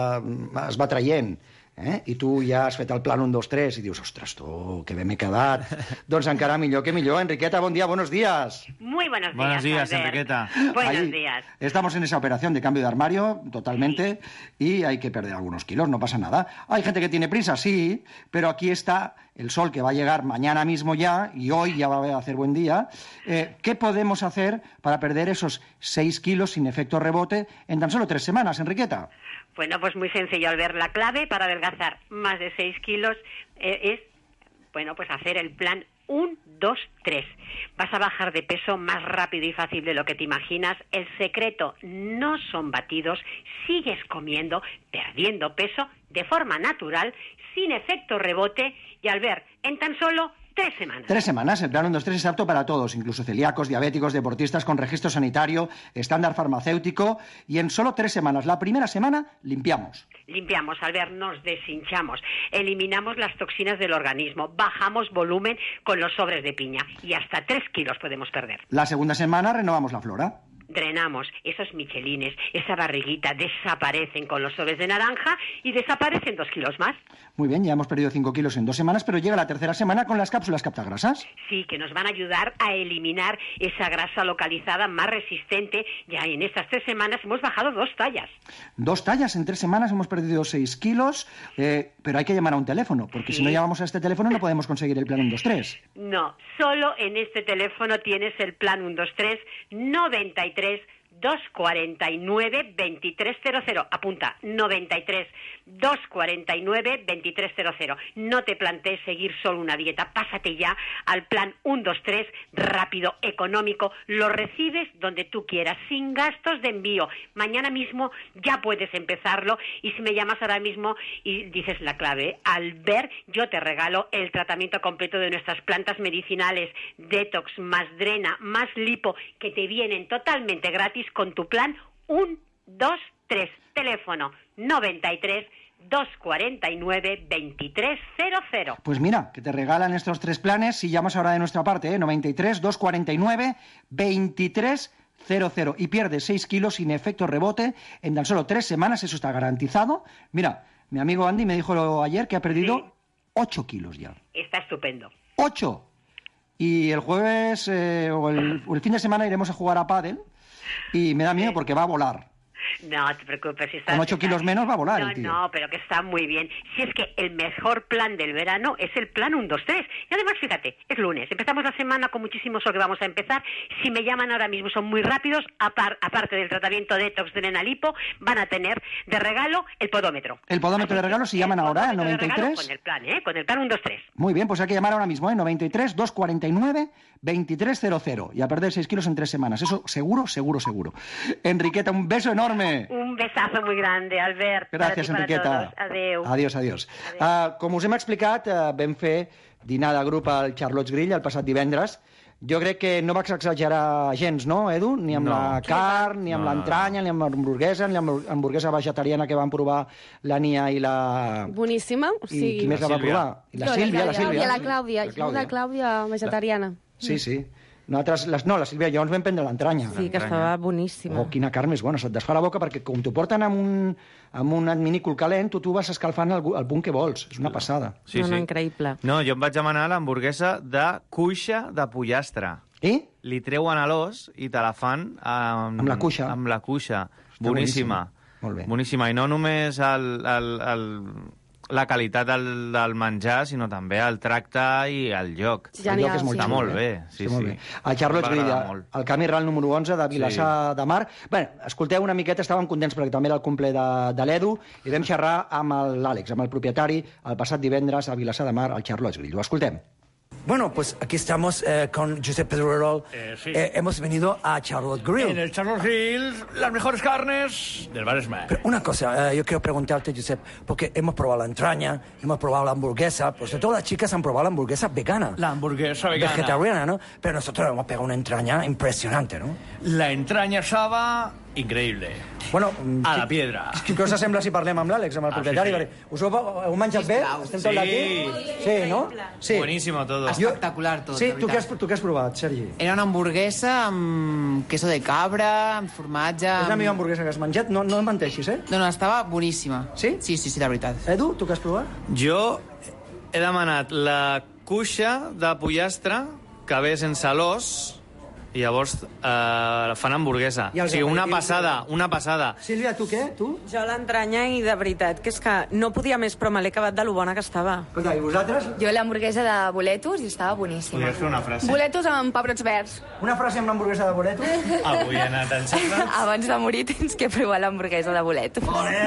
eh, es va traient, eh, i tu ja has fet el plan un, dos, tres, i dius, ostres, tu, que bé m'he quedat. Doncs encara millor que millor. Enriqueta, bon dia, buenos días. Muy buenos días. Buenos días, Albert. Enriqueta. Buenos Ahí días. Estamos en esa operación de cambio de armario, totalmente, y hay que perder algunos kilos, no pasa nada. Hay gente que tiene prisa, sí, pero aquí está el sol que va a llegar mañana mismo ya, y hoy ya va a hacer buen día. Eh, ¿Qué podemos hacer para perder esos seis kilos sin efecto rebote en tan solo tres semanas, Enriqueta? Bueno, pues muy sencillo, Albert. La clave para adelgazar más de seis kilos eh, es, bueno, pues hacer el plan uno, dos, tres. Vas a bajar de peso más rápido y fácil de lo que te imaginas. El secreto no son batidos. Sigues comiendo, perdiendo peso de forma natural, sin efecto rebote y, Albert, en tan solo tres semanas. Tres semanas, el plan uno, dos, tres es apto para todos, incluso celíacos, diabéticos, deportistas con registro sanitario, estándar farmacéutico, y en solo tres semanas, la primera semana, limpiamos. Limpiamos, Albert, nos deshinchamos, eliminamos las toxinas del organismo, bajamos volumen con los sobres de piña y hasta tres kilos podemos perder. La segunda semana, renovamos la flora. Drenamos esos michelines, esa barriguita, desaparecen con los sobres de naranja y desaparecen dos kilos más. Muy bien, ya hemos perdido cinco kilos en dos semanas, pero llega la tercera semana con las cápsulas captagrasas. Sí, que nos van a ayudar a eliminar esa grasa localizada más resistente. Ya en estas tres semanas hemos bajado dos tallas. Dos tallas, en tres semanas hemos perdido seis kilos, eh, pero hay que llamar a un teléfono, porque Sí. si no llamamos a este teléfono no podemos conseguir el plan uno, dos, tres. No, solo en este teléfono tienes el plan uno dos tres noventa y tres dos cuarenta y nueve veintitrés cero cero. Apunta, noventa y tres dos cuarenta y nueve veintitrés cero cero. No te plantees seguir solo una dieta, pásate ya al plan uno dos tres, rápido, económico, lo recibes donde tú quieras, sin gastos de envío. Mañana mismo ya puedes empezarlo y si me llamas ahora mismo y dices la clave, Albert, yo te regalo el tratamiento completo de nuestras plantas medicinales, detox, más drena, más lipo, que te vienen totalmente gratis con tu plan uno dos tres. teléfono noventa y tres, dos cuarenta y nueve, veintitrés cero cero. Pues mira, que te regalan estos tres planes si llamas ahora de nuestra parte, ¿eh? noventa y tres, dos cuarenta y nueve, veintitrés cero cero. Y pierdes seis kilos sin efecto rebote en tan solo tres semanas, eso está garantizado. Mira, mi amigo Andy me dijo ayer que ha perdido sí. ocho kilos ya. Está estupendo. ¡ocho! Y el jueves eh, o, el, o el fin de semana iremos a jugar a pádel y me da miedo porque va a volar. No te preocupes. Si estás, Con ocho kilos menos va a volar no, el tío. No, pero que está muy bien. Si es que el mejor plan del verano es el plan uno, dos, tres. Y además, fíjate, es lunes. Empezamos la semana con muchísimo sol que vamos a empezar. Si me llaman ahora mismo, son muy rápidos. Apar, aparte del tratamiento detox de Nenalipo, van a tener de regalo el podómetro. El podómetro de regalo, si llaman ahora, al noventa y tres. Con el plan, ¿eh? Con el plan uno, dos, tres. Muy bien, pues hay que llamar ahora mismo, ¿eh? noventa y tres, dos cuarenta y nueve, veintitrés cero cero. Y a perder seis kilos en tres semanas. Eso seguro, seguro, seguro. Enriqueta, un beso enorme. Un besazo muy grande, Albert. Gràcies, Enriqueta. Adéu. Adiós, adiós. Uh, com us hem explicat, uh, vam fer dinar de grup al Charlotte's Grill el passat divendres. Jo crec que no vaig exagerar gens, no, Edu? Ni amb no. la carn, ni amb no, l'entranya, ni amb l'hamburguesa, ni amb l'hamburguesa vegetariana que van provar la Nia i la... Boníssima. O sigui... I qui més la, la va provar? I la Sílvia, la Sílvia. La Clàudia, la Clàudia, la Clàudia vegetariana. Sí, sí. Nosaltres, les, no, la Sílvia i jo ens vam prendre l'entranya. Sí, que estava boníssima. Oh, quina carn més bona, se't desfà la boca perquè com t'ho porten amb un, amb un adminícul calent, tu, tu vas escalfant el, el punt que vols. És una passada. Sí, no, sí. no, increïble. No, jo em vaig demanar l'hamburguesa de cuixa de pollastre. I? Li treuen a l'os i te la fan amb, amb la cuixa. Amb la cuixa. Boníssima. Molt bé. Boníssima. I no només el, el, el, la qualitat del, del menjar, sinó també el tracte i el lloc. Genial, el lloc és molt Està xulo, molt bé. Sí, Sí, molt sí. bé. El Charlotte's Grill, el Camí Ral número onze de Vilassar sí. de Mar. Bé, escolteu una miqueta, estàvem contents perquè també era el cumple de, de l'Edu i vam xerrar amb l'Àlex, amb el propietari, el passat divendres a Vilassar de Mar, al Charlotte's Grill. Ho escoltem. Bueno, pues aquí estamos eh, con Josep Pedrerol. Eh, sí. eh, hemos venido a Charlotte Grill. En el Charlotte Grill, las mejores carnes del Maresme. Pero una cosa, eh, yo quiero preguntarte, Josep, porque hemos probado la entraña, hemos probado la hamburguesa, pues de todas las chicas han probado la hamburguesa vegana. La hamburguesa vegana. Vegetariana, ¿no? Pero nosotros hemos pegado una entraña impresionante, ¿no? La entraña estaba increïble. Bueno, a la piedra. Què us sembla si parlem amb l'Àlex, amb el ah, propietari? Sí, sí. Us ho heu menjat bé? Estem tot d'aquí? Sí, no? Sí. Buenísimo todo. Espectacular tot, Sí, de tu què, has, veritat. tu què has provat, Sergi? Era una hamburguesa amb queso de cabra, amb formatge... És la amb... millor hamburguesa que has menjat? No, no em menteixis, eh? No, no, estava boníssima. Sí? Sí, sí, sí, de veritat. Edu, tu què has provat? Jo he demanat la cuixa de pollastre que ve sense l'os i llavors eh, fan hamburguesa. I O els sigui, una aperitius, passada, una passada. Sílvia, tu què? Tu? Jo l'entranya i de veritat que és que no podia més, però me l'he acabat de lo bona que estava. Escolta, i vosaltres? Jo l'hamburguesa de boletos i estava boníssima. Podries fer una frase? Boletos amb pebrots verds. Una frase amb l'hamburguesa de boletos? Avui he anat en xerrats. Abans de morir tens que provar l'hamburguesa de boletos.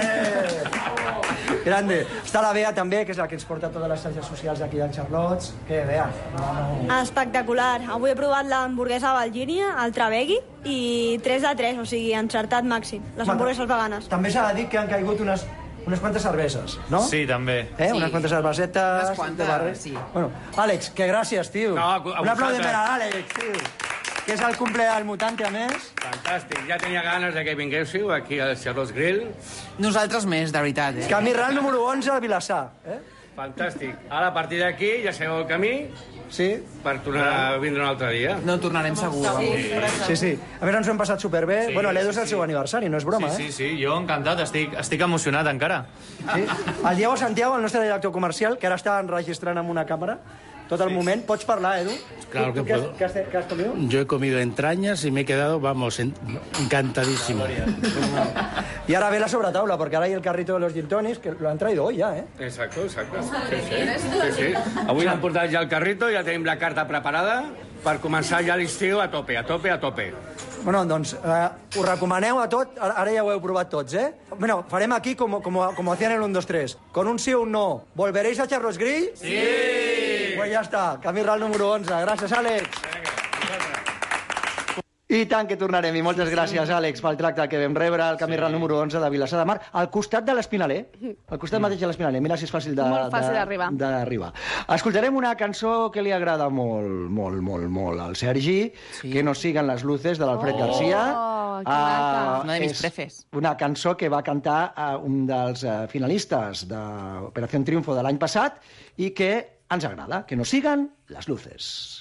Grande. Està la Bea també, que és la que ens porta totes les xarxes socials d'aquí d'en Charlottes. Què, Bea? No, no. Espectacular. Avui he provat l'hamburguesa de Valgínia, el Travegui, i tres de tres, o sigui, encertat màxim. Les hamburgueses veganes. També s'ha de dir que han caigut unes, unes quantes cerveses, no? Sí, també. Eh? Sí. Unes quantes cervesetes... Unes quantes, de barri. sí. Bueno, Àlex, que gràcies, tio. No, a Un vosaltres. aplaudiment a l'Àlex, tio. Que és el cumple del Mutante, a més. Fantàstic. Ja tenia ganes de que vinguéssiu aquí al Charlotte's Grill. Nosaltres més, de veritat, eh? Camí Ral número onze a Vilassar. Eh? Fantàstic. Ara, a partir d'aquí, ja sabeu el camí Sí. per tornar a vindre un altre dia. No tornarem segur. Sí, sí. A més, ens ho hem passat superbé. Sí, bueno, l'Edu és el sí, seu sí. aniversari, no és broma, Sí, eh? sí, sí, jo encantat, estic, estic emocionat encara. Sí. El Diego Santiago, el nostre director comercial, que ara està enregistrant amb una càmera, tot el moment. Pots parlar, Edu? Claro ¿Tú, que tú qué has, puedo. qué has, qué has comido? Yo he comido entrañas y me he quedado, vamos, en- encantadísimo. Y ahora ve la sobretaula, porque ahora hay el carrito de los gin tonics, que lo han traído hoy ya, ¿eh? Exacto, exacte. Sí, sí. sí, sí. Avui l'han portat ja al carrito, ja tenim la carta preparada per començar ja l'estiu a tope, a tope, a tope. Bueno, doncs, eh, us recomaneu a tot, ara ara ja ho heu provat tots, eh? Bueno, farem aquí como, como, como hacían en el un, dos, tres. Con un sí o un no. ¿Volveréis a Charlotte's Grill? Sí! Pues ya está, Camí Ral número onze. Gràcies, Àlex. I tant que tornarem, i moltes gràcies, Àlex, pel tracte que vam rebre al camí ral número onze de Vilassar de Mar, al costat de l'Espinaler, al costat mateix de l'Espinaler. Mira si és fàcil de- Molt fàcil de- d'arribar. d'arribar. Escoltarem una cançó que li agrada molt, molt, molt, molt al Sergi, Que no siguen les luces, de l'Alfred Oh, Garcia. que maca. Una de mis és prefes. una cançó que va cantar uh, un dels uh, finalistes d'Operació Triunfo de l'any passat i que ens agrada, Que no siguen les luces.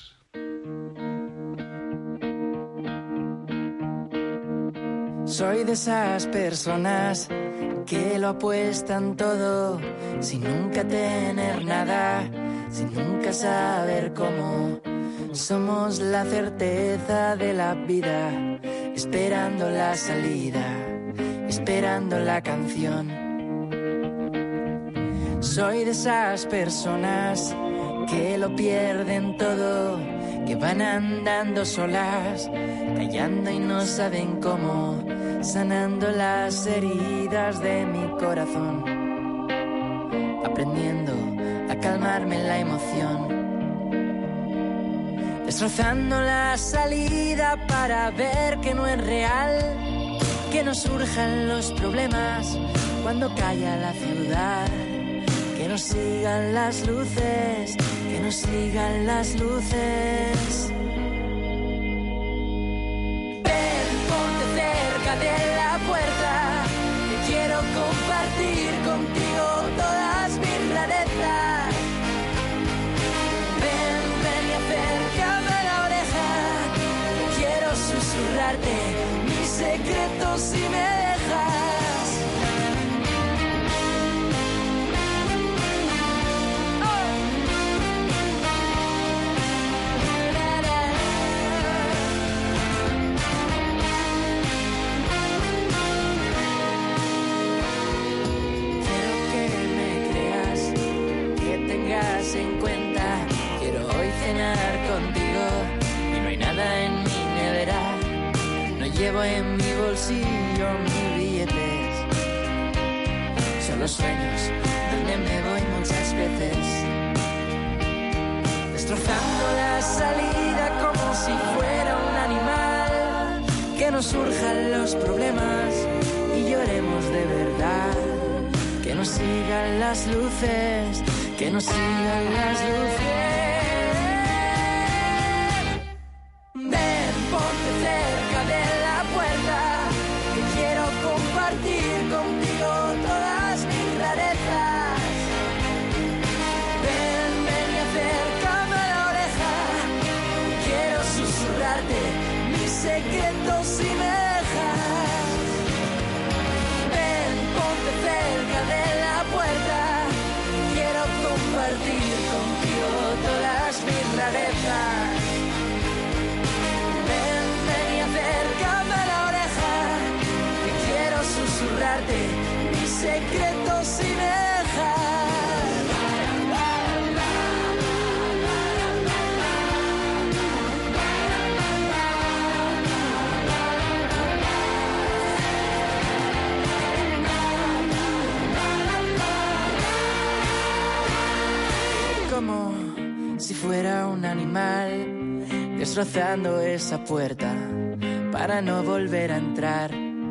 Soy de esas personas que lo apuestan todo sin nunca tener nada, sin nunca saber cómo. Somos la certeza de la vida, esperando la salida, esperando la canción. Soy de esas personas que lo pierden todo, que van andando solas, callando y no saben cómo, sanando las heridas de mi corazón, aprendiendo a calmarme la emoción, destrozando la salida para ver que no es real, que no surjan los problemas cuando calla la ciudad, que no sigan las luces, que no sigan las luces. Ven, ponte cerca de la puerta, que quiero compartir contigo todas mis rarezas. Ven, ven y acércame la oreja, que quiero susurrarte mis secretos si me dejas. En cuenta, quiero hoy cenar contigo y no hay nada en mi nevera, no llevo en mi bolsillo mis billetes, solo sueños donde me voy muchas veces, destrozando la salida como si fuera un animal, que no surjan los problemas y lloremos de verdad, que no sigan las luces, que no sigan las luces. Ven, ponte cerca de la puerta, que quiero compartir contigo todas mis rarezas. Ven, ven y acércame la oreja, que quiero susurrarte mis secretos si me dejas. Ven, ponte cerca de la puerta, compartir contigo todas mis rarezas. Ven, ven y acércame la oreja, que quiero susurrarte mis secretos si me dejas. Como si fuera un animal, destrozando esa puerta para no volver a entrar.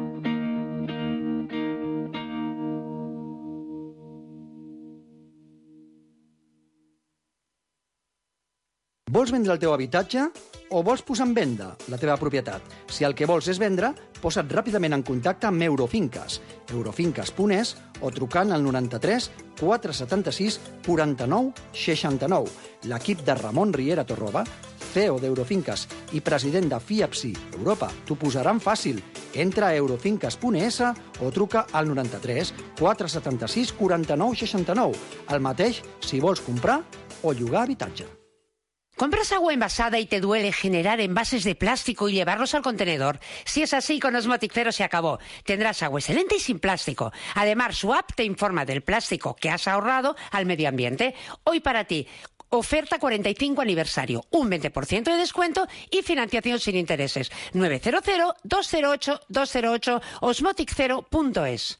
Vols vendre el teu habitatge o vols posar en venda la teva propietat? Si el que vols és vendre, posa't ràpidament en contacte amb Eurofinques, eurofinques punt es o trucant al noranta-tres quatre setanta-sis quaranta-nou seixanta-nou. L'equip de Ramon Riera Torroba, C E O d'Eurofinques i president de F I A P S I Europa, t'ho posaran fàcil. Entra a eurofinques punt es o truca al noranta-tres quatre setanta-sis quaranta-nou seixanta-nou. El mateix si vols comprar o llogar habitatge. ¿Compras agua envasada y te duele generar envases de plástico y llevarlos al contenedor? Si es así, con Osmotic Zero se acabó. Tendrás agua excelente y sin plástico. Además, su app te informa del plástico que has ahorrado al medio ambiente. Hoy para ti, oferta cuarenta y cinco aniversario, un veinte por ciento de descuento y financiación sin intereses. nueve cero cero dos cero ocho dos cero ocho osmotic zero punto es.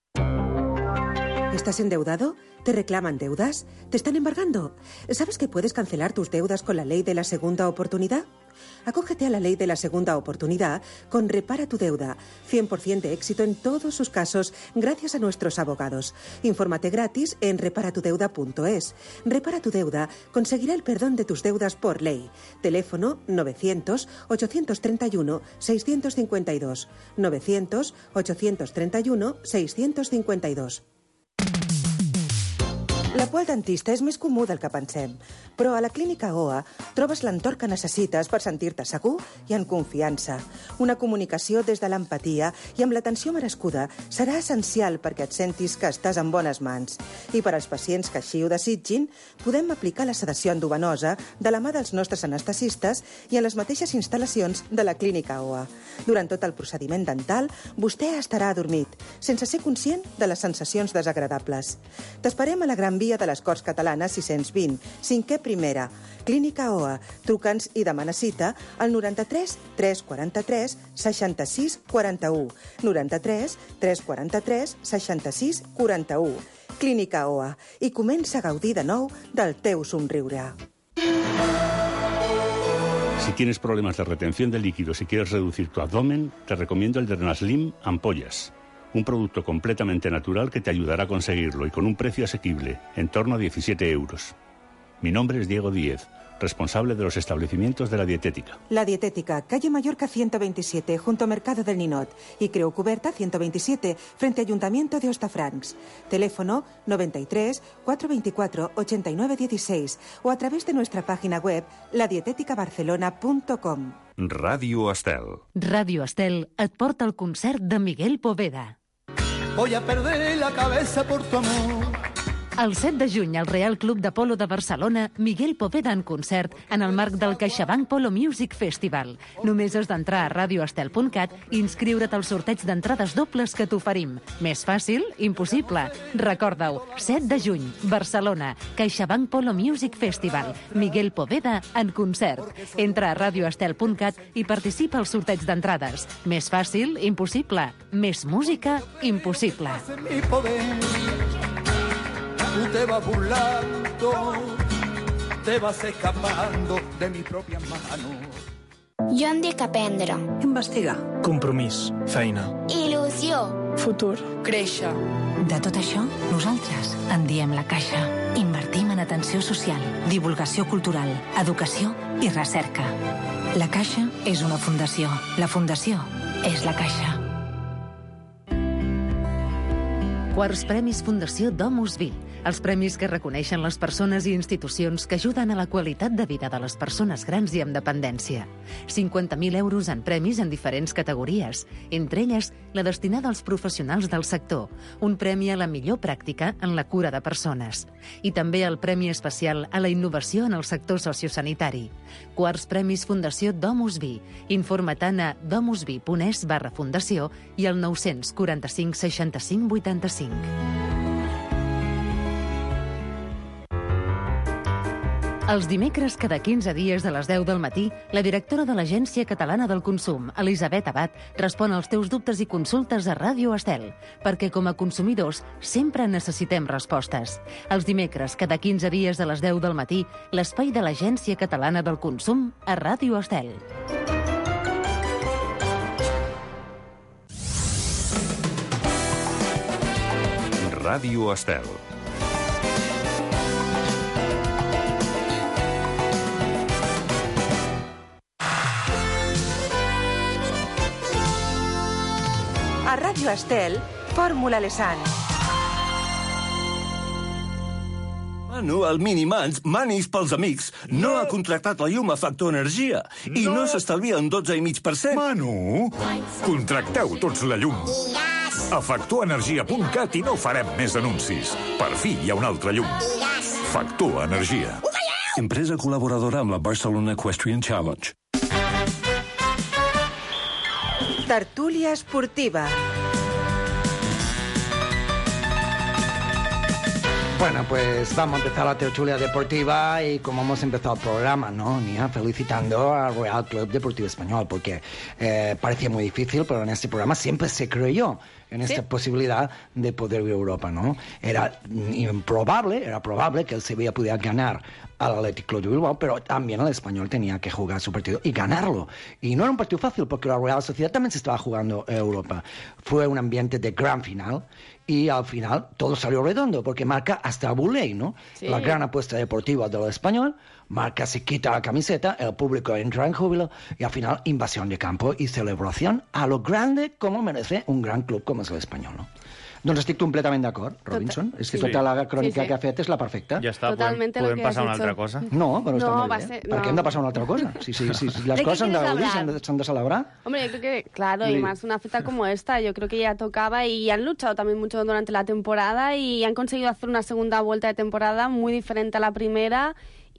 ¿Estás endeudado? ¿Te reclaman deudas? ¿Te están embargando? ¿Sabes que puedes cancelar tus deudas con la ley de la segunda oportunidad? Acógete a la ley de la segunda oportunidad con Repara tu Deuda. cien por ciento de éxito en todos sus casos gracias a nuestros abogados. Infórmate gratis en repara tu deuda punto es. Repara tu Deuda conseguirá el perdón de tus deudas por ley. Teléfono novecientos, ochocientos treinta y uno, seiscientos cincuenta y dos. novecientos, ochocientos treinta y uno, seiscientos cincuenta y dos. La por al dentista és més comú del que pensem, però a la Clínica O A trobes l'entorn que necessites per sentir-te segur i en confiança. Una comunicació des de l'empatia i amb l'atenció merescuda serà essencial perquè et sentis que estàs en bones mans. I per als pacients que així ho desitgin, podem aplicar la sedació endovenosa de la mà dels nostres anestesistes i en les mateixes instal·lacions de la Clínica O A. Durant tot el procediment dental, vostè estarà adormit, sense ser conscient de les sensacions desagradables. T'esperem a la Gran Via de les Corts Catalanes sis-cents vint, cinquè primera. Clínica O A. Truca'ns i demana cita al noranta-tres tres quaranta-tres seixanta-sis quaranta-u. noranta-tres tres quaranta-tres seixanta-sis quaranta-u. Clínica O A. I comença a gaudir de nou del teu somriure. Si tienes problemas de retención de líquidos y quieres reducir tu abdomen, te recomiendo el Drenaslim Ampollas. Un producto completamente natural que te ayudará a conseguirlo y con un precio asequible, en torno a diecisiete euros. Mi nombre es Diego Díez, responsable de los establecimientos de La Dietética. La Dietética, calle Mallorca ciento veintisiete, junto a Mercado del Ninot, y Creu Cuberta ciento veintisiete, frente a Ayuntamiento de Hostafrancs. Teléfono noventa y tres, cuatrocientos veinticuatro, ochenta y nueve dieciséis o a través de nuestra página web la dietética barcelona punto com. Ràdio Estel. Ràdio Estel et porta el concert de Miguel Poveda. Voy a perder la cabeza por tu amor. El set de juny, al Real Club de Polo de Barcelona, Miguel Poveda en concert en el marc del CaixaBank Polo Music Festival. Només has d'entrar a radio estel punt cat i inscriure't al sorteig d'entrades dobles que t'oferim. Més fàcil? Impossible. Recorda-ho, set de juny, Barcelona, CaixaBank Polo Music Festival. Miguel Poveda en concert. Entra a radio estel punt cat i participa al sorteig d'entrades. Més fàcil? Impossible. Més música? Impossible. Tú te vas burlando, te vas escapando de mi propia mano. Jo em dic aprendre. Investigar. Compromís. Feina. Il·lusió. Futur. Créixer. De tot això, nosaltres en diem La Caixa. Invertim en atenció social, divulgació cultural, educació i recerca. La Caixa és una fundació. La fundació és La Caixa. Quarts Premis Fundació Domus Vi. Els premis que reconeixen les persones i institucions que ajuden a la qualitat de vida de les persones grans i amb dependència. cinquanta mil euros en premis en diferents categories, entre elles la destinada als professionals del sector, un premi a la millor pràctica en la cura de persones. I també el Premi Especial a la Innovació en el sector sociosanitari. Quarts Premis Fundació Domus Vi. Informa-te'n a domusvi punt es barra fundació i al nou quatre cinc seixanta-cinc vuitanta-cinc. Els dimecres, cada quinze dies de les deu del matí, la directora de l'Agència Catalana del Consum, Elisabet Abad, respon als teus dubtes i consultes a Ràdio Estel, perquè com a consumidors sempre necessitem respostes. Els dimecres, cada quinze dies de les deu del matí, l'espai de l'Agència Catalana del Consum a Ràdio Estel. Ràdio Estel. A Ràdio Estel, Fórmula Lesan. Manu, el Minimans, Manis pels amics, no ha contractat la llum a Factor Energia i no, no s'estalvia un dotze coma cinc per cent. Manu, contracteu tots la llum. A factor energia punt cat i no farem més anuncis. Per fi hi ha un altre llum. Factor Energia. Empresa col·laboradora amb la Barcelona Equestrian Challenge. Tertúlia esportiva. Bueno, pues vamos a empezar la tertulia deportiva y como hemos empezado el programa, ¿no, Nia? Felicitando al Real Club Deportivo Español, porque eh, parecía muy difícil, pero en este programa siempre se creyó en esta Sí. posibilidad de poder ir a Europa, ¿no? Era improbable, era probable que el Sevilla pudiera ganar al Athletic Club de Bilbao, pero también el Español tenía que jugar su partido y ganarlo. Y no era un partido fácil, porque la Real Sociedad también se estaba jugando en Europa. Fue un ambiente de gran final, y al final todo salió redondo, porque Marca hasta Buley, ¿no? Sí. La gran apuesta deportiva del Español. Marca se quita la camiseta, el público entra en júbilo, y al final invasión de campo y celebración a lo grande como merece un gran club com és l'Espanyol, no? Doncs estic completament d'acord, Robinson. És que sí. tota la crònica Sí, sí. que ha fet és la perfecta. Ja està, podem, Totalmente lo podem que passar a has una altra dicho. cosa. No, però està No, molt va bé. ser- Per què no. hem de passar a una altra cosa? Sí, sí, sí, sí. ¿De Les qué coses s'han de quieres gaudir, hablar? s'han de, s'han de celebrar. Hombre, yo creo que, claro, y Sí. más una fiesta como esta, yo creo que ya tocaba y han luchado también mucho durante la temporada y han conseguido hacer una segunda vuelta de temporada muy diferente a la primera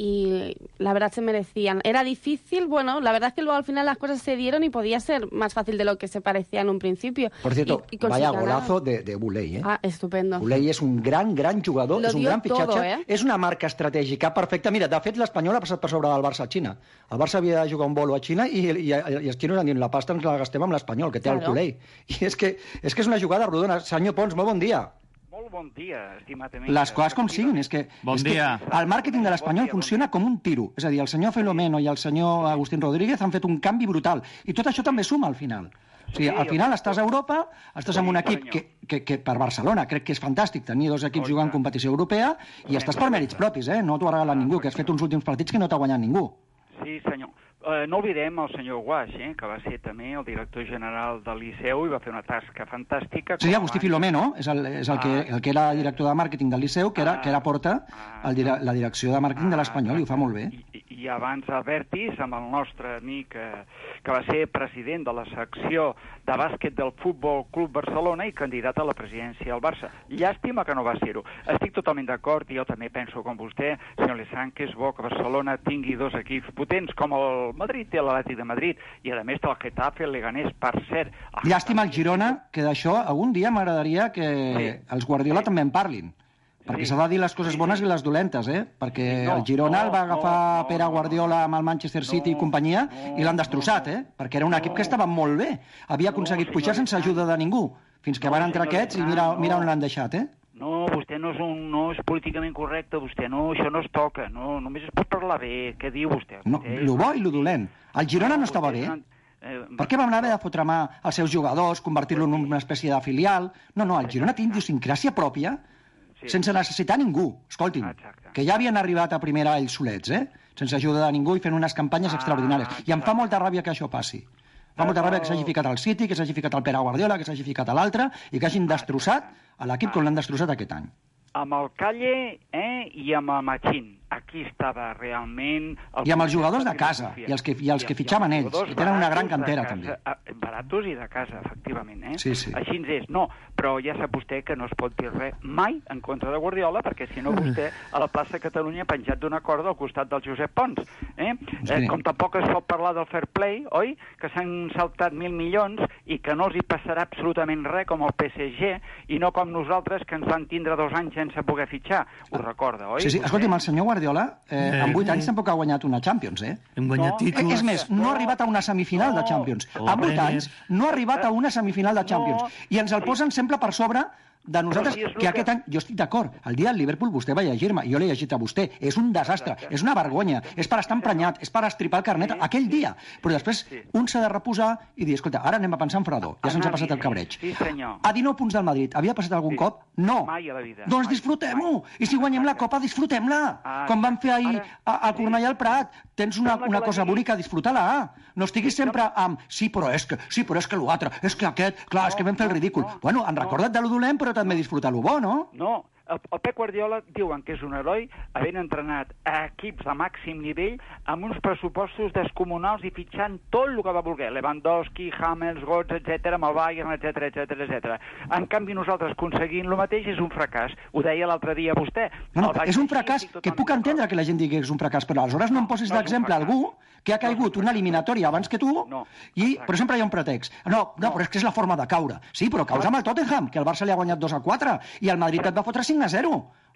y la verdad se merecían. Era difícil, bueno, la verdad es que luego al final las cosas se dieron y podía ser más fácil de lo que se parecía en un principio. Por cierto, Y- y vaya consiguieron ganar. golazo de, de Buley, ¿eh? Ah, estupendo. Buley és un gran, gran jugador, Lo és un dio gran fitxatge, todo, eh? és una marca estratègica perfecta. Mira, de fet, l'Espanyol ha passat per sobre del Barça a Xina. El Barça havia de jugar un bolo a Xina i, i, i els xinos han dit la pasta ens la gastem amb l'Espanyol, que té el Claro. Buley. I és que, és que és una jugada rodona. Senyor Pons, molt bon dia. Molt bon dia, estimat amic. Les coses com siguin, és que, Bon és dia. que el màrqueting de l'Espanyol funciona com un tiro. És a dir, el senyor Filomeno i el senyor Agustín Rodríguez han fet un canvi brutal. I tot això també suma al final. O sigui, Sí, al final el- estàs a Europa, estàs amb un equip que, que, que per Barcelona crec que és fantàstic tenir dos equips jugant en competició europea i estàs per mèrits propis, eh? No t'ho ha regalat ningú, que has fet uns últims partits que no t'ha guanyat ningú. Sí, senyor. Eh, no oblidem el senyor Guaix, eh, que va ser també el director general del Liceu i va fer una tasca fantàstica. Sí, com Agustí abans. Filomeno és el, és el, que, el que era director de màrqueting del Liceu, que era, que era porta el, dire- la direcció de màrqueting de l'Espanyol i ho fa molt bé. I abans Albertis, amb el nostre amic eh, que va ser president de la secció de bàsquet del Futbol Club Barcelona i candidat a la presidència del Barça. Llàstima que no va ser-ho. Estic totalment d'acord i jo també penso com vostè, senyor Lesan, que és bo que Barcelona tingui dos equips potents com el Madrid té l'Atlètic de Madrid i a més té el Getafe, el Leganés, per cert. Llàstima el Girona, que d'això algun dia m'agradaria que els Guardiola també en parlin. Perquè s'ha de dir les coses bones i les dolentes, eh? Perquè no, el Girona no, el va agafar no, Pere Guardiola amb el Manchester City i companyia i l'han destrossat, eh? Perquè era un equip que estava molt bé. Havia aconseguit pujar sense ajuda de ningú. Fins que van entrar senyor aquests i Lesan, mira, no. mira on l'han deixat, eh? No, vostè no és, un, no és políticament correcte, vostè no, això no es toca, no, només es pot parlar bé, què diu vostè? No, Vostè és- lo bo i lo dolent. El Girona no estava bé. Eh, Per què vam haver de fotre mà als seus jugadors, convertir-lo en una espècie de filial? No, no, el Girona té idiosincràsia pròpia sense necessitar ningú. Escolti'm, que ja havien arribat a primera ells solets, eh? Sense ajuda de ningú i fent unes campanyes extraordinàries. I em fa molta ràbia que això passi. Fa molta ràbia que s'hagi ficat al City, que s'hagi ficat al Pere Guardiola, que s'hagi ficat a l'altre i que hagin destrossat a l'equip com l'han destrossat aquest any. Amb el Calle eh, i amb el Machín. Aquí estava realment... I amb els jugadors de casa, i els que, i els que fitxaven ells, que tenen una gran cantera, també. també. Baratos i de casa, efectivament. Eh? Sí, sí. Així és. No, però ja sap vostè que no es pot dir res mai en contra de Guardiola, perquè si no vostè a la plaça Catalunya ha penjat d'una corda al costat del Josep Pons. Eh? Eh, com tampoc es pot parlar del fair play, oi? Que s'han saltat mil milions i que no els hi passarà absolutament res com el P S G i no com nosaltres que ens van tindre dos anys sense poder fitxar. Ho recorda, oi? Sí, sí. Escolti'm, el senyor Guardiola, eh, Eh. en vuit anys tampoc ha guanyat una Champions, eh? Hem guanyat No. títols. És més, no ha arribat a una semifinal de Champions. O En vuit Premier. anys no ha arribat a una semifinal de Champions. I ens el posen sempre per sobre de nosaltres, Però sí, és el que aquest que- any, jo estic d'acord, el dia del Liverpool vostè va llegir-me, i jo l'he llegit a vostè, és un desastre, és una vergonya, és per estar emprenyat, és per estripar el carnet aquell dia, però després un s'ha de reposar i dir, escolta, ara anem a pensar en fredor, ja se'ns ha passat el cabreig. Sí, senyor. A dinou punts del Madrid, havia passat algun cop? No. Mai a la vida. Doncs disfrutem-ho, i si guanyem la Copa, disfrutem-la, Ah, com van fer ahir a- al Cornellà al Prat, tens una, una cosa bonica, disfruta-la, no estiguis sempre amb, sí, però és que, sí, però és que l'altre, és que aquest, clar, és que vam fer el ridícul. Bueno, han recordat de lo dolent, però també disfrutar lo bo, no? No, el, el Pep Guardiola diuen que és un heroi havent entrenat a equips de màxim nivell amb uns pressupostos descomunals i fitxant tot el que va voler, Lewandowski, Hummels, Götze, etcètera, amb el Bayern, etcètera, etcètera, etcètera. En canvi, nosaltres aconseguint el mateix és un fracàs. Ho deia l'altre dia vostè. No, no, El vaig és un llegir, fracàs estic que totalment puc entendre que la gent digui que és un fracàs, però aleshores no em posis d'exemple algú que ha caigut una eliminatòria abans que tu, i, però sempre hi ha un pretext. No, no, però és que és la forma de caure. Sí, però causa amb el Tottenham, que el Barça li ha guanyat dos a quatre, i el Madrid et va fotre cinc a zero.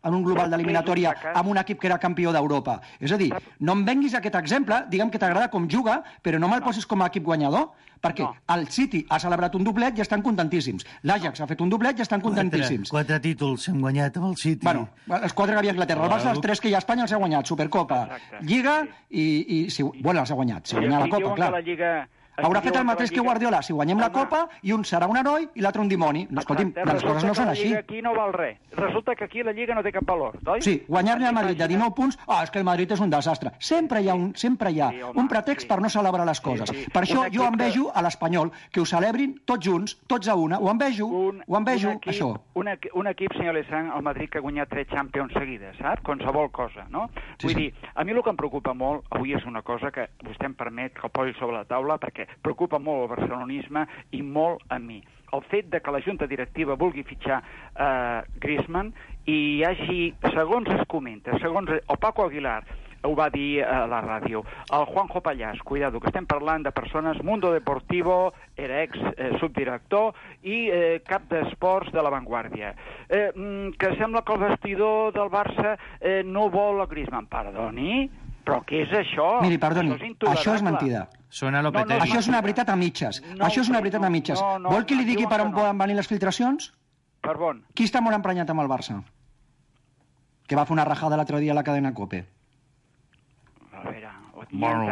en un global d'eliminatòria amb un equip que era campió d'Europa. És a dir, no em venguis aquest exemple, digue'm que t'agrada com juga, però no me'l posis com a equip guanyador, perquè el City ha celebrat un doblet i estan contentíssims. L'Ajax ha fet un doblet i estan contentíssims. Quatre, quatre títols hem guanyat amb el City. Bueno, els quatre que havia Anglaterra. El Barça, els tres que hi ha a Espanya els ha guanyat. Supercopa, Lliga i... i si, bueno, els ha guanyat. Si guanyar la Copa, clar. La Lliga... Haurà fet el mateix que Guardiola. Si guanyem la Copa, i un serà un heroi i l'altre un dimoni. No, escolti'm, les coses no són així. La Lliga aquí no val res. Resulta que aquí la Lliga no té cap valor, oi? Sí, guanyar-li al Madrid de dinou punts, ah, és que el Madrid és un desastre. Sempre hi ha un, sempre hi ha un pretext per no celebrar les coses. Per això jo envejo a l'Espanyol, que ho celebrin tots junts, tots a una. Ho envejo, ho envejo, això. Un, un equip, senyor Lezán, el Madrid que ha guanyat tres Champions seguides, sap? Qualsevol cosa, no? Vull dir, a mi el que em preocupa molt, avui és una cosa que vostè em permet que el posi sobre la taula, perquè preocupa molt el barcelonisme i molt a mi. El fet de que la junta directiva vulgui fitxar eh, Griezmann i hi hagi, segons es comenta, segons el Paco Aguilar ho va dir a la ràdio, el Juanjo Pallàs, cuidado, que estem parlant de persones, Mundo Deportivo, era ex eh, subdirector i eh, cap d'esports de La Vanguardia, eh, que sembla que el vestidor del Barça eh, no vol a Griezmann. Perdoni? Però què és això? Miri, perdoni, això és, això és mentida. Suena no, no, això és una veritat a mitges. No, això és una veritat a mitges. No, no, Vol que li digui per on poden venir les filtracions? Per on? Qui està molt emprenyat amb el Barça? Que va fer una rajada l'altre dia a la cadena COPE. A veure... Bueno,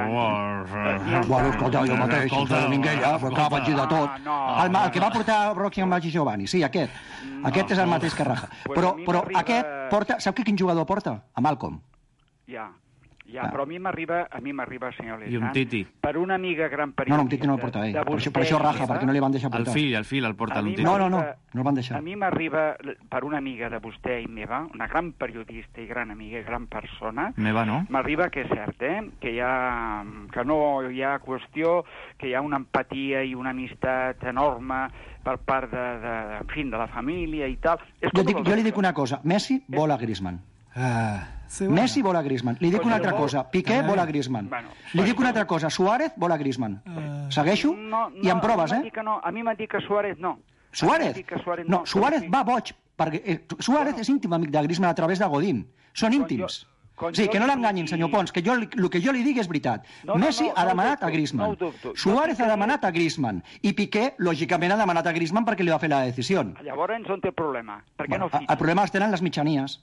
bueno, escolta, jo mateix, sense Minguella, però clar, vaig dir de tot. El, el que va portar Rocky amb Maggi Giovanni, sí, aquest. Aquest és el mateix que raja. Però, però aquest porta... Sap que quin jugador porta? A Malcolm. Ja. Ja, però a mi m'arriba, a mi m'arriba, senyor Lezán, I un Titi. Per una amiga gran periodista... No, no, un Titi no el porta ell, per això, per això raja, perquè no li van deixar portar. El fill, el fill el porta un Titi. No, no, no, no el van deixar. A mi m'arriba, per una amiga de vostè i meva, una gran periodista i gran amiga i gran persona... Meva, no? M'arriba que és cert, eh? Que hi ha... que no hi ha qüestió, que hi ha una empatia i una amistat enorme per part de, de, de, en fi, de la família i tal... Jo, dic, jo li dic una cosa, Messi vol a Griezmann. Ah, sí, bueno. Messi vol a Griezmann. Li dic una altra cosa, Piqué vol a Griezmann. Bueno, li dic una altra cosa, Suárez vol a Griezmann. Uh, Segueixo? No, no, I em proves, eh? No, a mi m'han dit que Suárez no. Suárez? Suárez no, no, Suárez va boig, perquè eh, Suárez bueno. és íntim amic de Griezmann a través de Godín. Són íntims. Jo, sí, que no l'enganyin, senyor Pons, que jo, el que jo li dic és veritat. No, no, Messi no, no, ha demanat no, a Griezmann. No, Suárez ha demanat a Griezmann. I Piqué, lògicament, ha demanat a Griezmann perquè li va fer la decisió. Llavors, on té el problema? Per què bueno, no fitxa? El problema els tenen les mitjanies.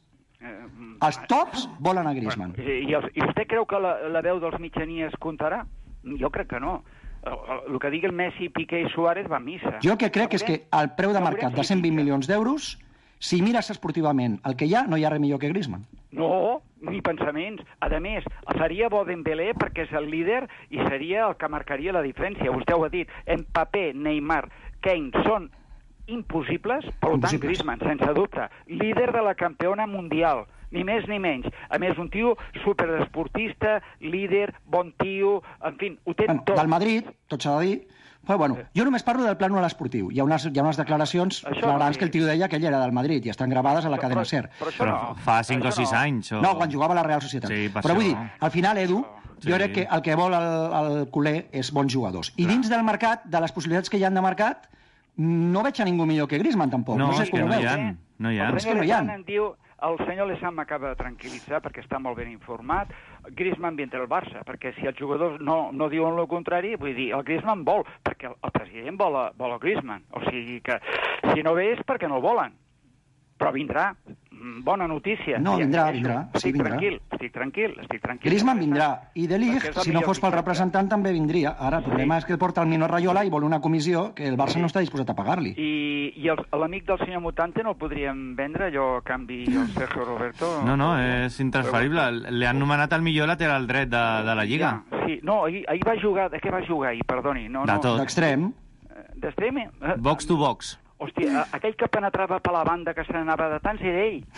Els tops volen a Griezmann. Bueno, i, i, I vostè creu que la, la veu dels mitjanies comptarà? Jo crec que no. El, el que digui el Messi, Piqué i Suárez va a missa. Jo el que crec és que el preu de mercat de cent vint milions d'euros, si mires esportivament el que hi ha, no hi ha res millor que Griezmann. No, ni pensaments. A més, seria bo Dembélé perquè és el líder i seria el que marcaria la diferència. Vostè ho ha dit. Mbappé, Neymar, Kane són impossibles, per tant, Griezmann, sense dubte, líder de la campiona mundial, ni més ni menys. A més, un tio superesportista, líder, bon tio, en fi, ho té bueno, tot. Del Madrid, tot s'ha de dir, però bueno, jo només parlo del plànol a l'esportiu. Hi ha unes, hi ha unes declaracions flagrants no, que el tio deia que ell era del Madrid i estan gravades a la cadena SER. Però, però, però no. Fa cinc o sis no. anys. O... No, quan jugava a la Real Societat. Sí, però vull dir, al final, Edu, sí. jo crec que el que vol el, el culer és bons jugadors. I dins del mercat, de les possibilitats que hi ha de mercat, no veig a ningú millor que Griezmann, tampoc. No, no sé és que no hi ha. No hi ha. El senyor Lezán em diu, el senyor Lezán m'acaba de tranquil·litzar perquè està molt ben informat, Griezmann vindrà al Barça, perquè si els jugadors no, no diuen el contrari, vull dir, el Griezmann vol, perquè el, el president vol, a, vol a Griezmann. O sigui que si no ve és perquè no el volen. Però vindrà. Bona notícia. No, vindrà, vindrà. Sí, estic vindrà. tranquil, estic tranquil, estic tranquil. Griezmann vindrà. I De Ligt, si no fos pel representant, també vindria. Ara, el problema sí. és que porta el Mino Raiola i vol una comissió que el Barça sí. no està disposat a pagar-li. I, i l'amic del senyor Mutante no el podríem vendre, allò a canvi el Sergio Roberto? No, no, és intransferible. Li han nomenat el millor lateral dret de, de la Lliga. Ja, sí, no, ahir, ahir va jugar... De què va jugar ahir, perdoni? No, de tot. D'extrem. D'extrem? Box to box. Hòstia, aquell que penetrava per la banda que se n'anava de tants era ell.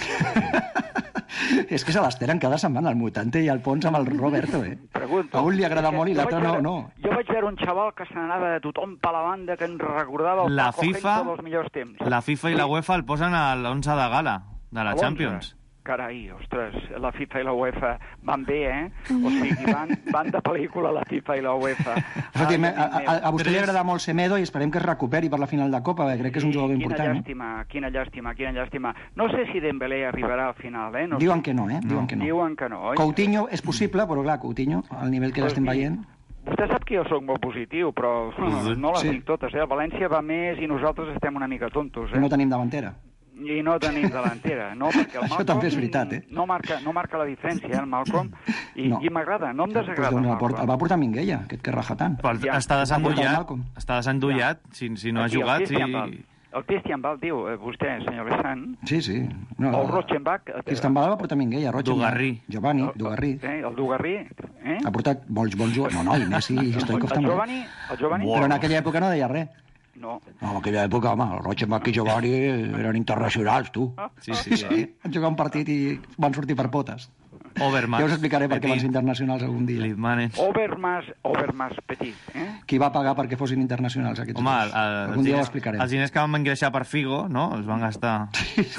És que se l'esteren cada setmana, el Mutante i el Pons amb el Roberto, eh? Pregunto. A un li agrada molt i l'altre no, no. Jo vaig veure un xaval que se n'anava de tothom per la banda que ens recordava el la Paco FIFA, dels millors temps. La FIFA i la UEFA el posen a l'onze de gala de la Champions. Carai, ostres, la FIFA i la UEFA van bé, eh? O sigui, van, van de pel·lícula la FIFA i la UEFA. Escolti, a, a, a vostè li agrada molt Semedo i esperem que es recuperi per la final de Copa, crec que és un jugador important. Quina llàstima, quina llàstima, quina llàstima. No sé si Dembélé arribarà al final, eh? No Diuen sé. que no, eh? Diuen que no. Diuen que no, oi? Coutinho és possible, però clar, Coutinho, al nivell que l'estem veient... Vostè sap que jo sóc molt positiu, però no les dic totes, eh? El València va més i nosaltres estem una mica tontos, eh? No tenim davantera. I no tenim delantera, no? Perquè el Això Malcolm també és veritat, eh? No marca, no marca la diferència, eh, el Malcolm, i, No. i m'agrada, no em Pues desagrada doncs el el, porta, Malcolm. el va portar Minguella, aquest que raja tant. Però Ja. està Va portar el desendollat, Malcolm. està desendollat si, si no ha Aquí, el jugat. Christian I... Bale. El Christian Bale diu, eh, vostè, senyor Besant, Sí, sí. No, o el Rochenbach... eh, Cristian Bale va portar Minguella, Rochenbach. Dugarry. Giovanni, Dugarry. Eh, el Dugarry, eh? Ha portat bons, bons jugadors. No, no, i Messi i Stoikov El també. Giovanni, el Giovanni... Però en aquella època no deia res. No. No, en aquella època, home, el Rochenbach i Giovanni eren internacionals, tu. Sí, sí, sí. Van jugar un partit i van sortir per potes. Overmars. Ja us explicaré per què Petit. van ser internacionals algun dia. Littmanen. Overmars, Overmars Petit, eh? Qui va pagar perquè fossin internacionals aquests Home, dos? el, el, Algun dia ho diners, explicarem. els diners que van engreixar per Figo, no? Els van gastar...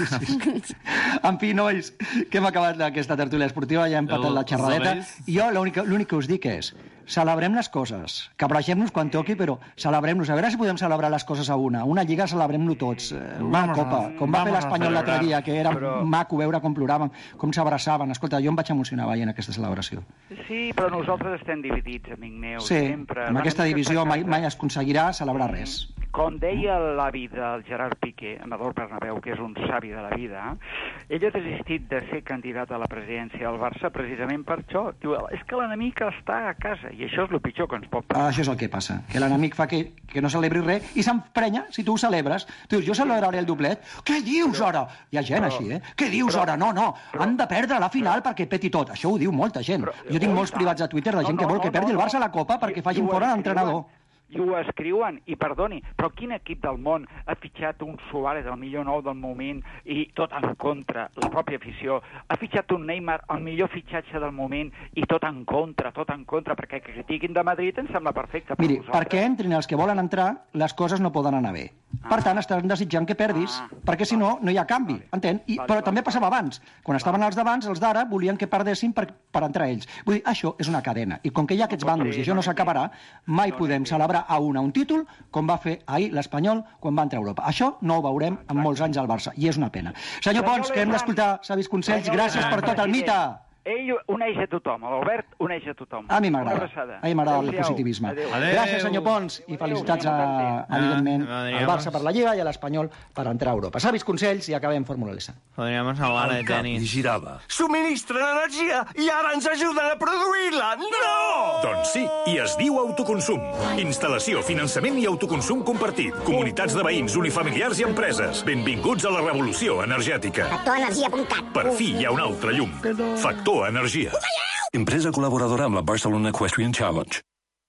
En fi, nois, que hem acabat aquesta tertúlia esportiva, ja hem empatat la xerradeta. I jo l'únic l'únic que us dic és, celebrem les coses, cabragem-nos quan toqui, però celebrem-nos. A veure si podem celebrar les coses a una. Una lliga celebrem-lo tots. Eh, Una Vamos copa, a- com va fer vamos a l'Espanyol l'altre celebrar. dia, que era Però- maco veure com ploraven, com s'abraçaven. Escolta, jo em vaig emocionar veient aquesta celebració. Sí, però nosaltres estem dividits, amic meu, Sí, sempre. amb aquesta Una mica divisió mai, fracassa. mai es aconseguirà celebrar res. Com deia l'avi del Gerard Piqué, Amador Bernabéu, que és un savi de la vida, ell ha desistit de ser candidat a la presidència del Barça precisament per això. Diu, és que l'enemic està a casa, i això és el pitjor que ens pot passar. Ah, això és el que passa, que l'enemic fa que, que no celebri res i s'emprenya si tu ho celebres. Tu dius, jo celebraré el doblet. Què dius ara? Hi ha gent Però- així, eh? Què dius però- ara? No, no, però- han de perdre la final perquè peti tot. Això ho diu molta gent. Però- Jo tinc oh, molts i tant. privats a Twitter de gent No, que no, vol no, que perdi el no, Barça no. la Copa perquè I- facin i ho fora escriuen. l'entrenador. I ho escriuen, i perdoni, però quin equip del món ha fitxat un Suárez, el millor nou del moment, i tot en contra, la pròpia afició, ha fitxat un Neymar, el millor fitxatge del moment, i tot en contra, tot en contra, perquè que critiquin de Madrid em sembla perfecte. Per Miri, vosaltres. perquè entrin els que volen entrar, les coses no poden anar bé. Per tant, estan desitjant que perdis, Ah, perquè si no, no hi ha canvi, entén? I, Vale, però vale, també vale. passava abans. Quan estaven els d'abans, els d'ara volien que perdessin per, per entrar ells. Vull dir, això és una cadena. I com que hi ha aquests pot bàndols ser, i això no no s'acabarà, mai podem celebrar a una un títol com va fer ahir l'Espanyol quan va entrar a Europa. Això no ho veurem en molts anys al Barça, i és una pena. Senyor Pons, que hem d'escoltar savis consells, Senyor gràcies per tot el president, mite. Ell uneix a tothom, l'Albert uneix a tothom. A mi Una m'agrada. abraçada. A mi m'agrada el Adéu-siau. positivisme. Adéu. Adéu. Gràcies, senyor Pons, i felicitats, a, evidentment, al Barça per la Lliga i a l'Espanyol per entrar a Europa. Savis consells i acabem Fórmula L S. Podríamos hablar de El cap tenis. li girava. Subministren energia i ara ens ajuden a produir-la. No! Doncs sí, i es diu autoconsum. Instal·lació, finançament i autoconsum compartit. Comunitats de veïns, unifamiliars i empreses. Benvinguts a la revolució energètica. Factor energia punt cat. Per fi hi ha un altre llum. Factor Energia. Empresa col·laboradora amb la Barcelona Equestrian Challenge.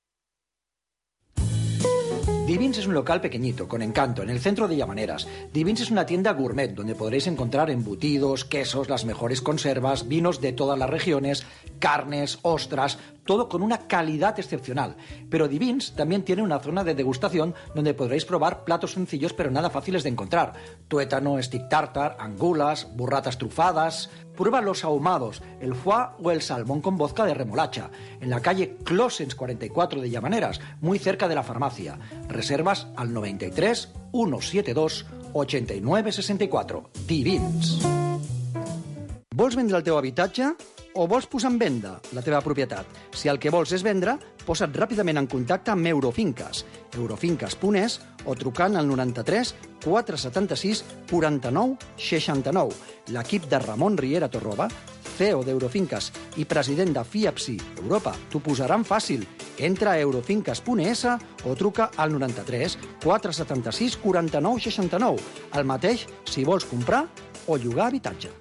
Divins es un local pequeñito, con encanto, en el centro de Llamaneras. Divins es una tienda gourmet donde podréis encontrar embutidos, quesos, las mejores conservas, vinos de todas las regiones, carnes, ostras, todo con una calidad excepcional. Pero Divins también tiene una zona de degustación donde podréis probar platos sencillos pero nada fáciles de encontrar. Tuétano, stick tartar, angulas, burratas trufadas. Prueba los ahumados, el foie o el salmón con vodka de remolacha, en la calle Closens cuarenta y cuatro de Llamaneras, muy cerca de la farmacia. Reservas al noventa y tres, ciento setenta y dos, ochenta y nueve sesenta y cuatro. Divins. Vols vendre el teu habitatge o vols posar en venda la teva propietat? Si el que vols és vendre, posa't ràpidament en contacte amb Eurofinques, eurofinques punt es o trucant al noranta-tres quatre setanta-sis quaranta-nou seixanta-nou. L'equip de Ramon Riera Torroba, C E O d'Eurofinques i president de FIAPSI Europa, t'ho posaran fàcil. Entra a eurofinques punt es o truca al noranta-tres quatre setanta-sis quaranta-nou seixanta-nou. El mateix si vols comprar o llogar habitatge.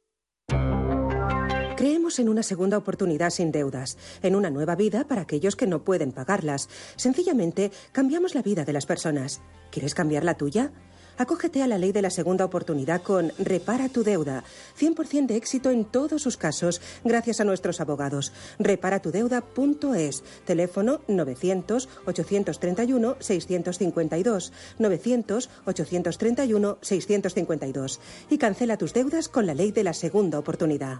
Creemos en una segunda oportunidad sin deudas, en una nueva vida para aquellos que no pueden pagarlas. Sencillamente, cambiamos la vida de las personas. ¿Quieres cambiar la tuya? Acógete a la ley de la segunda oportunidad con Repara tu deuda. cien por ciento de éxito en todos sus casos, gracias a nuestros abogados. repara tu deuda punto es. Teléfono novecientos, ochocientos treinta y uno, seiscientos cincuenta y dos. novecientos, ochocientos treinta y uno, seiscientos cincuenta y dos. Y cancela tus deudas con la ley de la segunda oportunidad.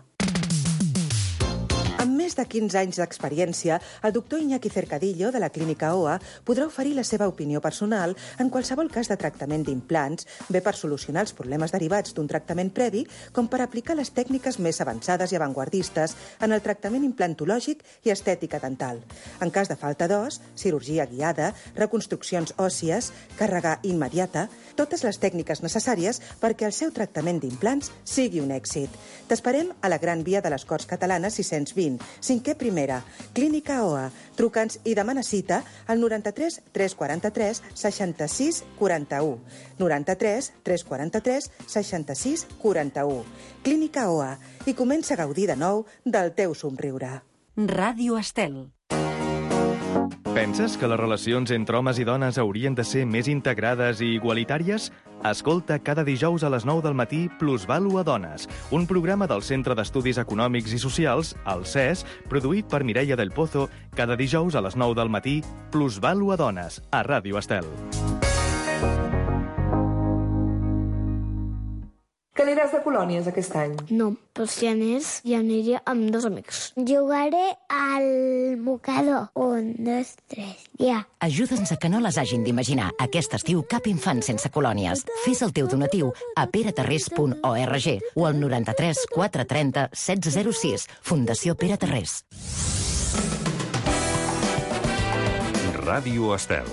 Amb més de quinze anys d'experiència, el doctor Iñaki Cercadillo, de la Clínica O A, podrà oferir la seva opinió personal en qualsevol cas de tractament d'implants, bé per solucionar els problemes derivats d'un tractament previ, com per aplicar les tècniques més avançades i avantguardistes en el tractament implantològic i estètica dental. En cas de falta d'os, cirurgia guiada, reconstruccions òssies, càrrega immediata, totes les tècniques necessàries perquè el seu tractament d'implants sigui un èxit. T'esperem a la Gran Via de les Corts Catalanes sis-cents vint, cinquè primera, Clínica O A. Truca'ns i demana cita al noranta-tres tres quaranta-tres seixanta-sis quaranta-u. noranta-tres tres quaranta-tres seixanta-sis quaranta-u. Clínica O A. I comença a gaudir de nou del teu somriure. Ràdio Estel. Penses que les relacions entre homes i dones haurien de ser més integrades i igualitàries? Escolta cada dijous a les nou del matí Plusvàlua Dones, un programa del Centre d'Estudis Econòmics i Socials, el C E S, produït per Mireia del Pozo, cada dijous a les nou del matí Plusvàlua Dones, a Ràdio Estel. Que aniràs de colònies aquest any? No, però si anés, ja aniria amb dos amics. Jugaré al mocador. Un, dos, tres, ja. Ajuda'ns a que no les hagin d'imaginar aquest estiu cap infant sense colònies. Fes el teu donatiu a peraterrés punt org o al noranta-tres quatre trenta setze zero sis. Fundació Pere Tarrés. Ràdio Estel.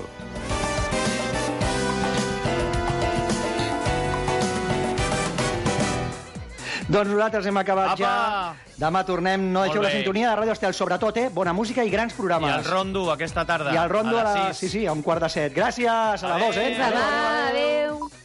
Doncs nosaltres hem acabat Apa! ja. Demà tornem. No deixeu la sintonia de Ràdio Estel, sobretot, eh? Bona música i grans programes. I el rondo aquesta tarda. I el rondo a a, les la... sis. Sí, sí, a un quart de set. Gràcies, a la dos, eh? Adéu. Adéu.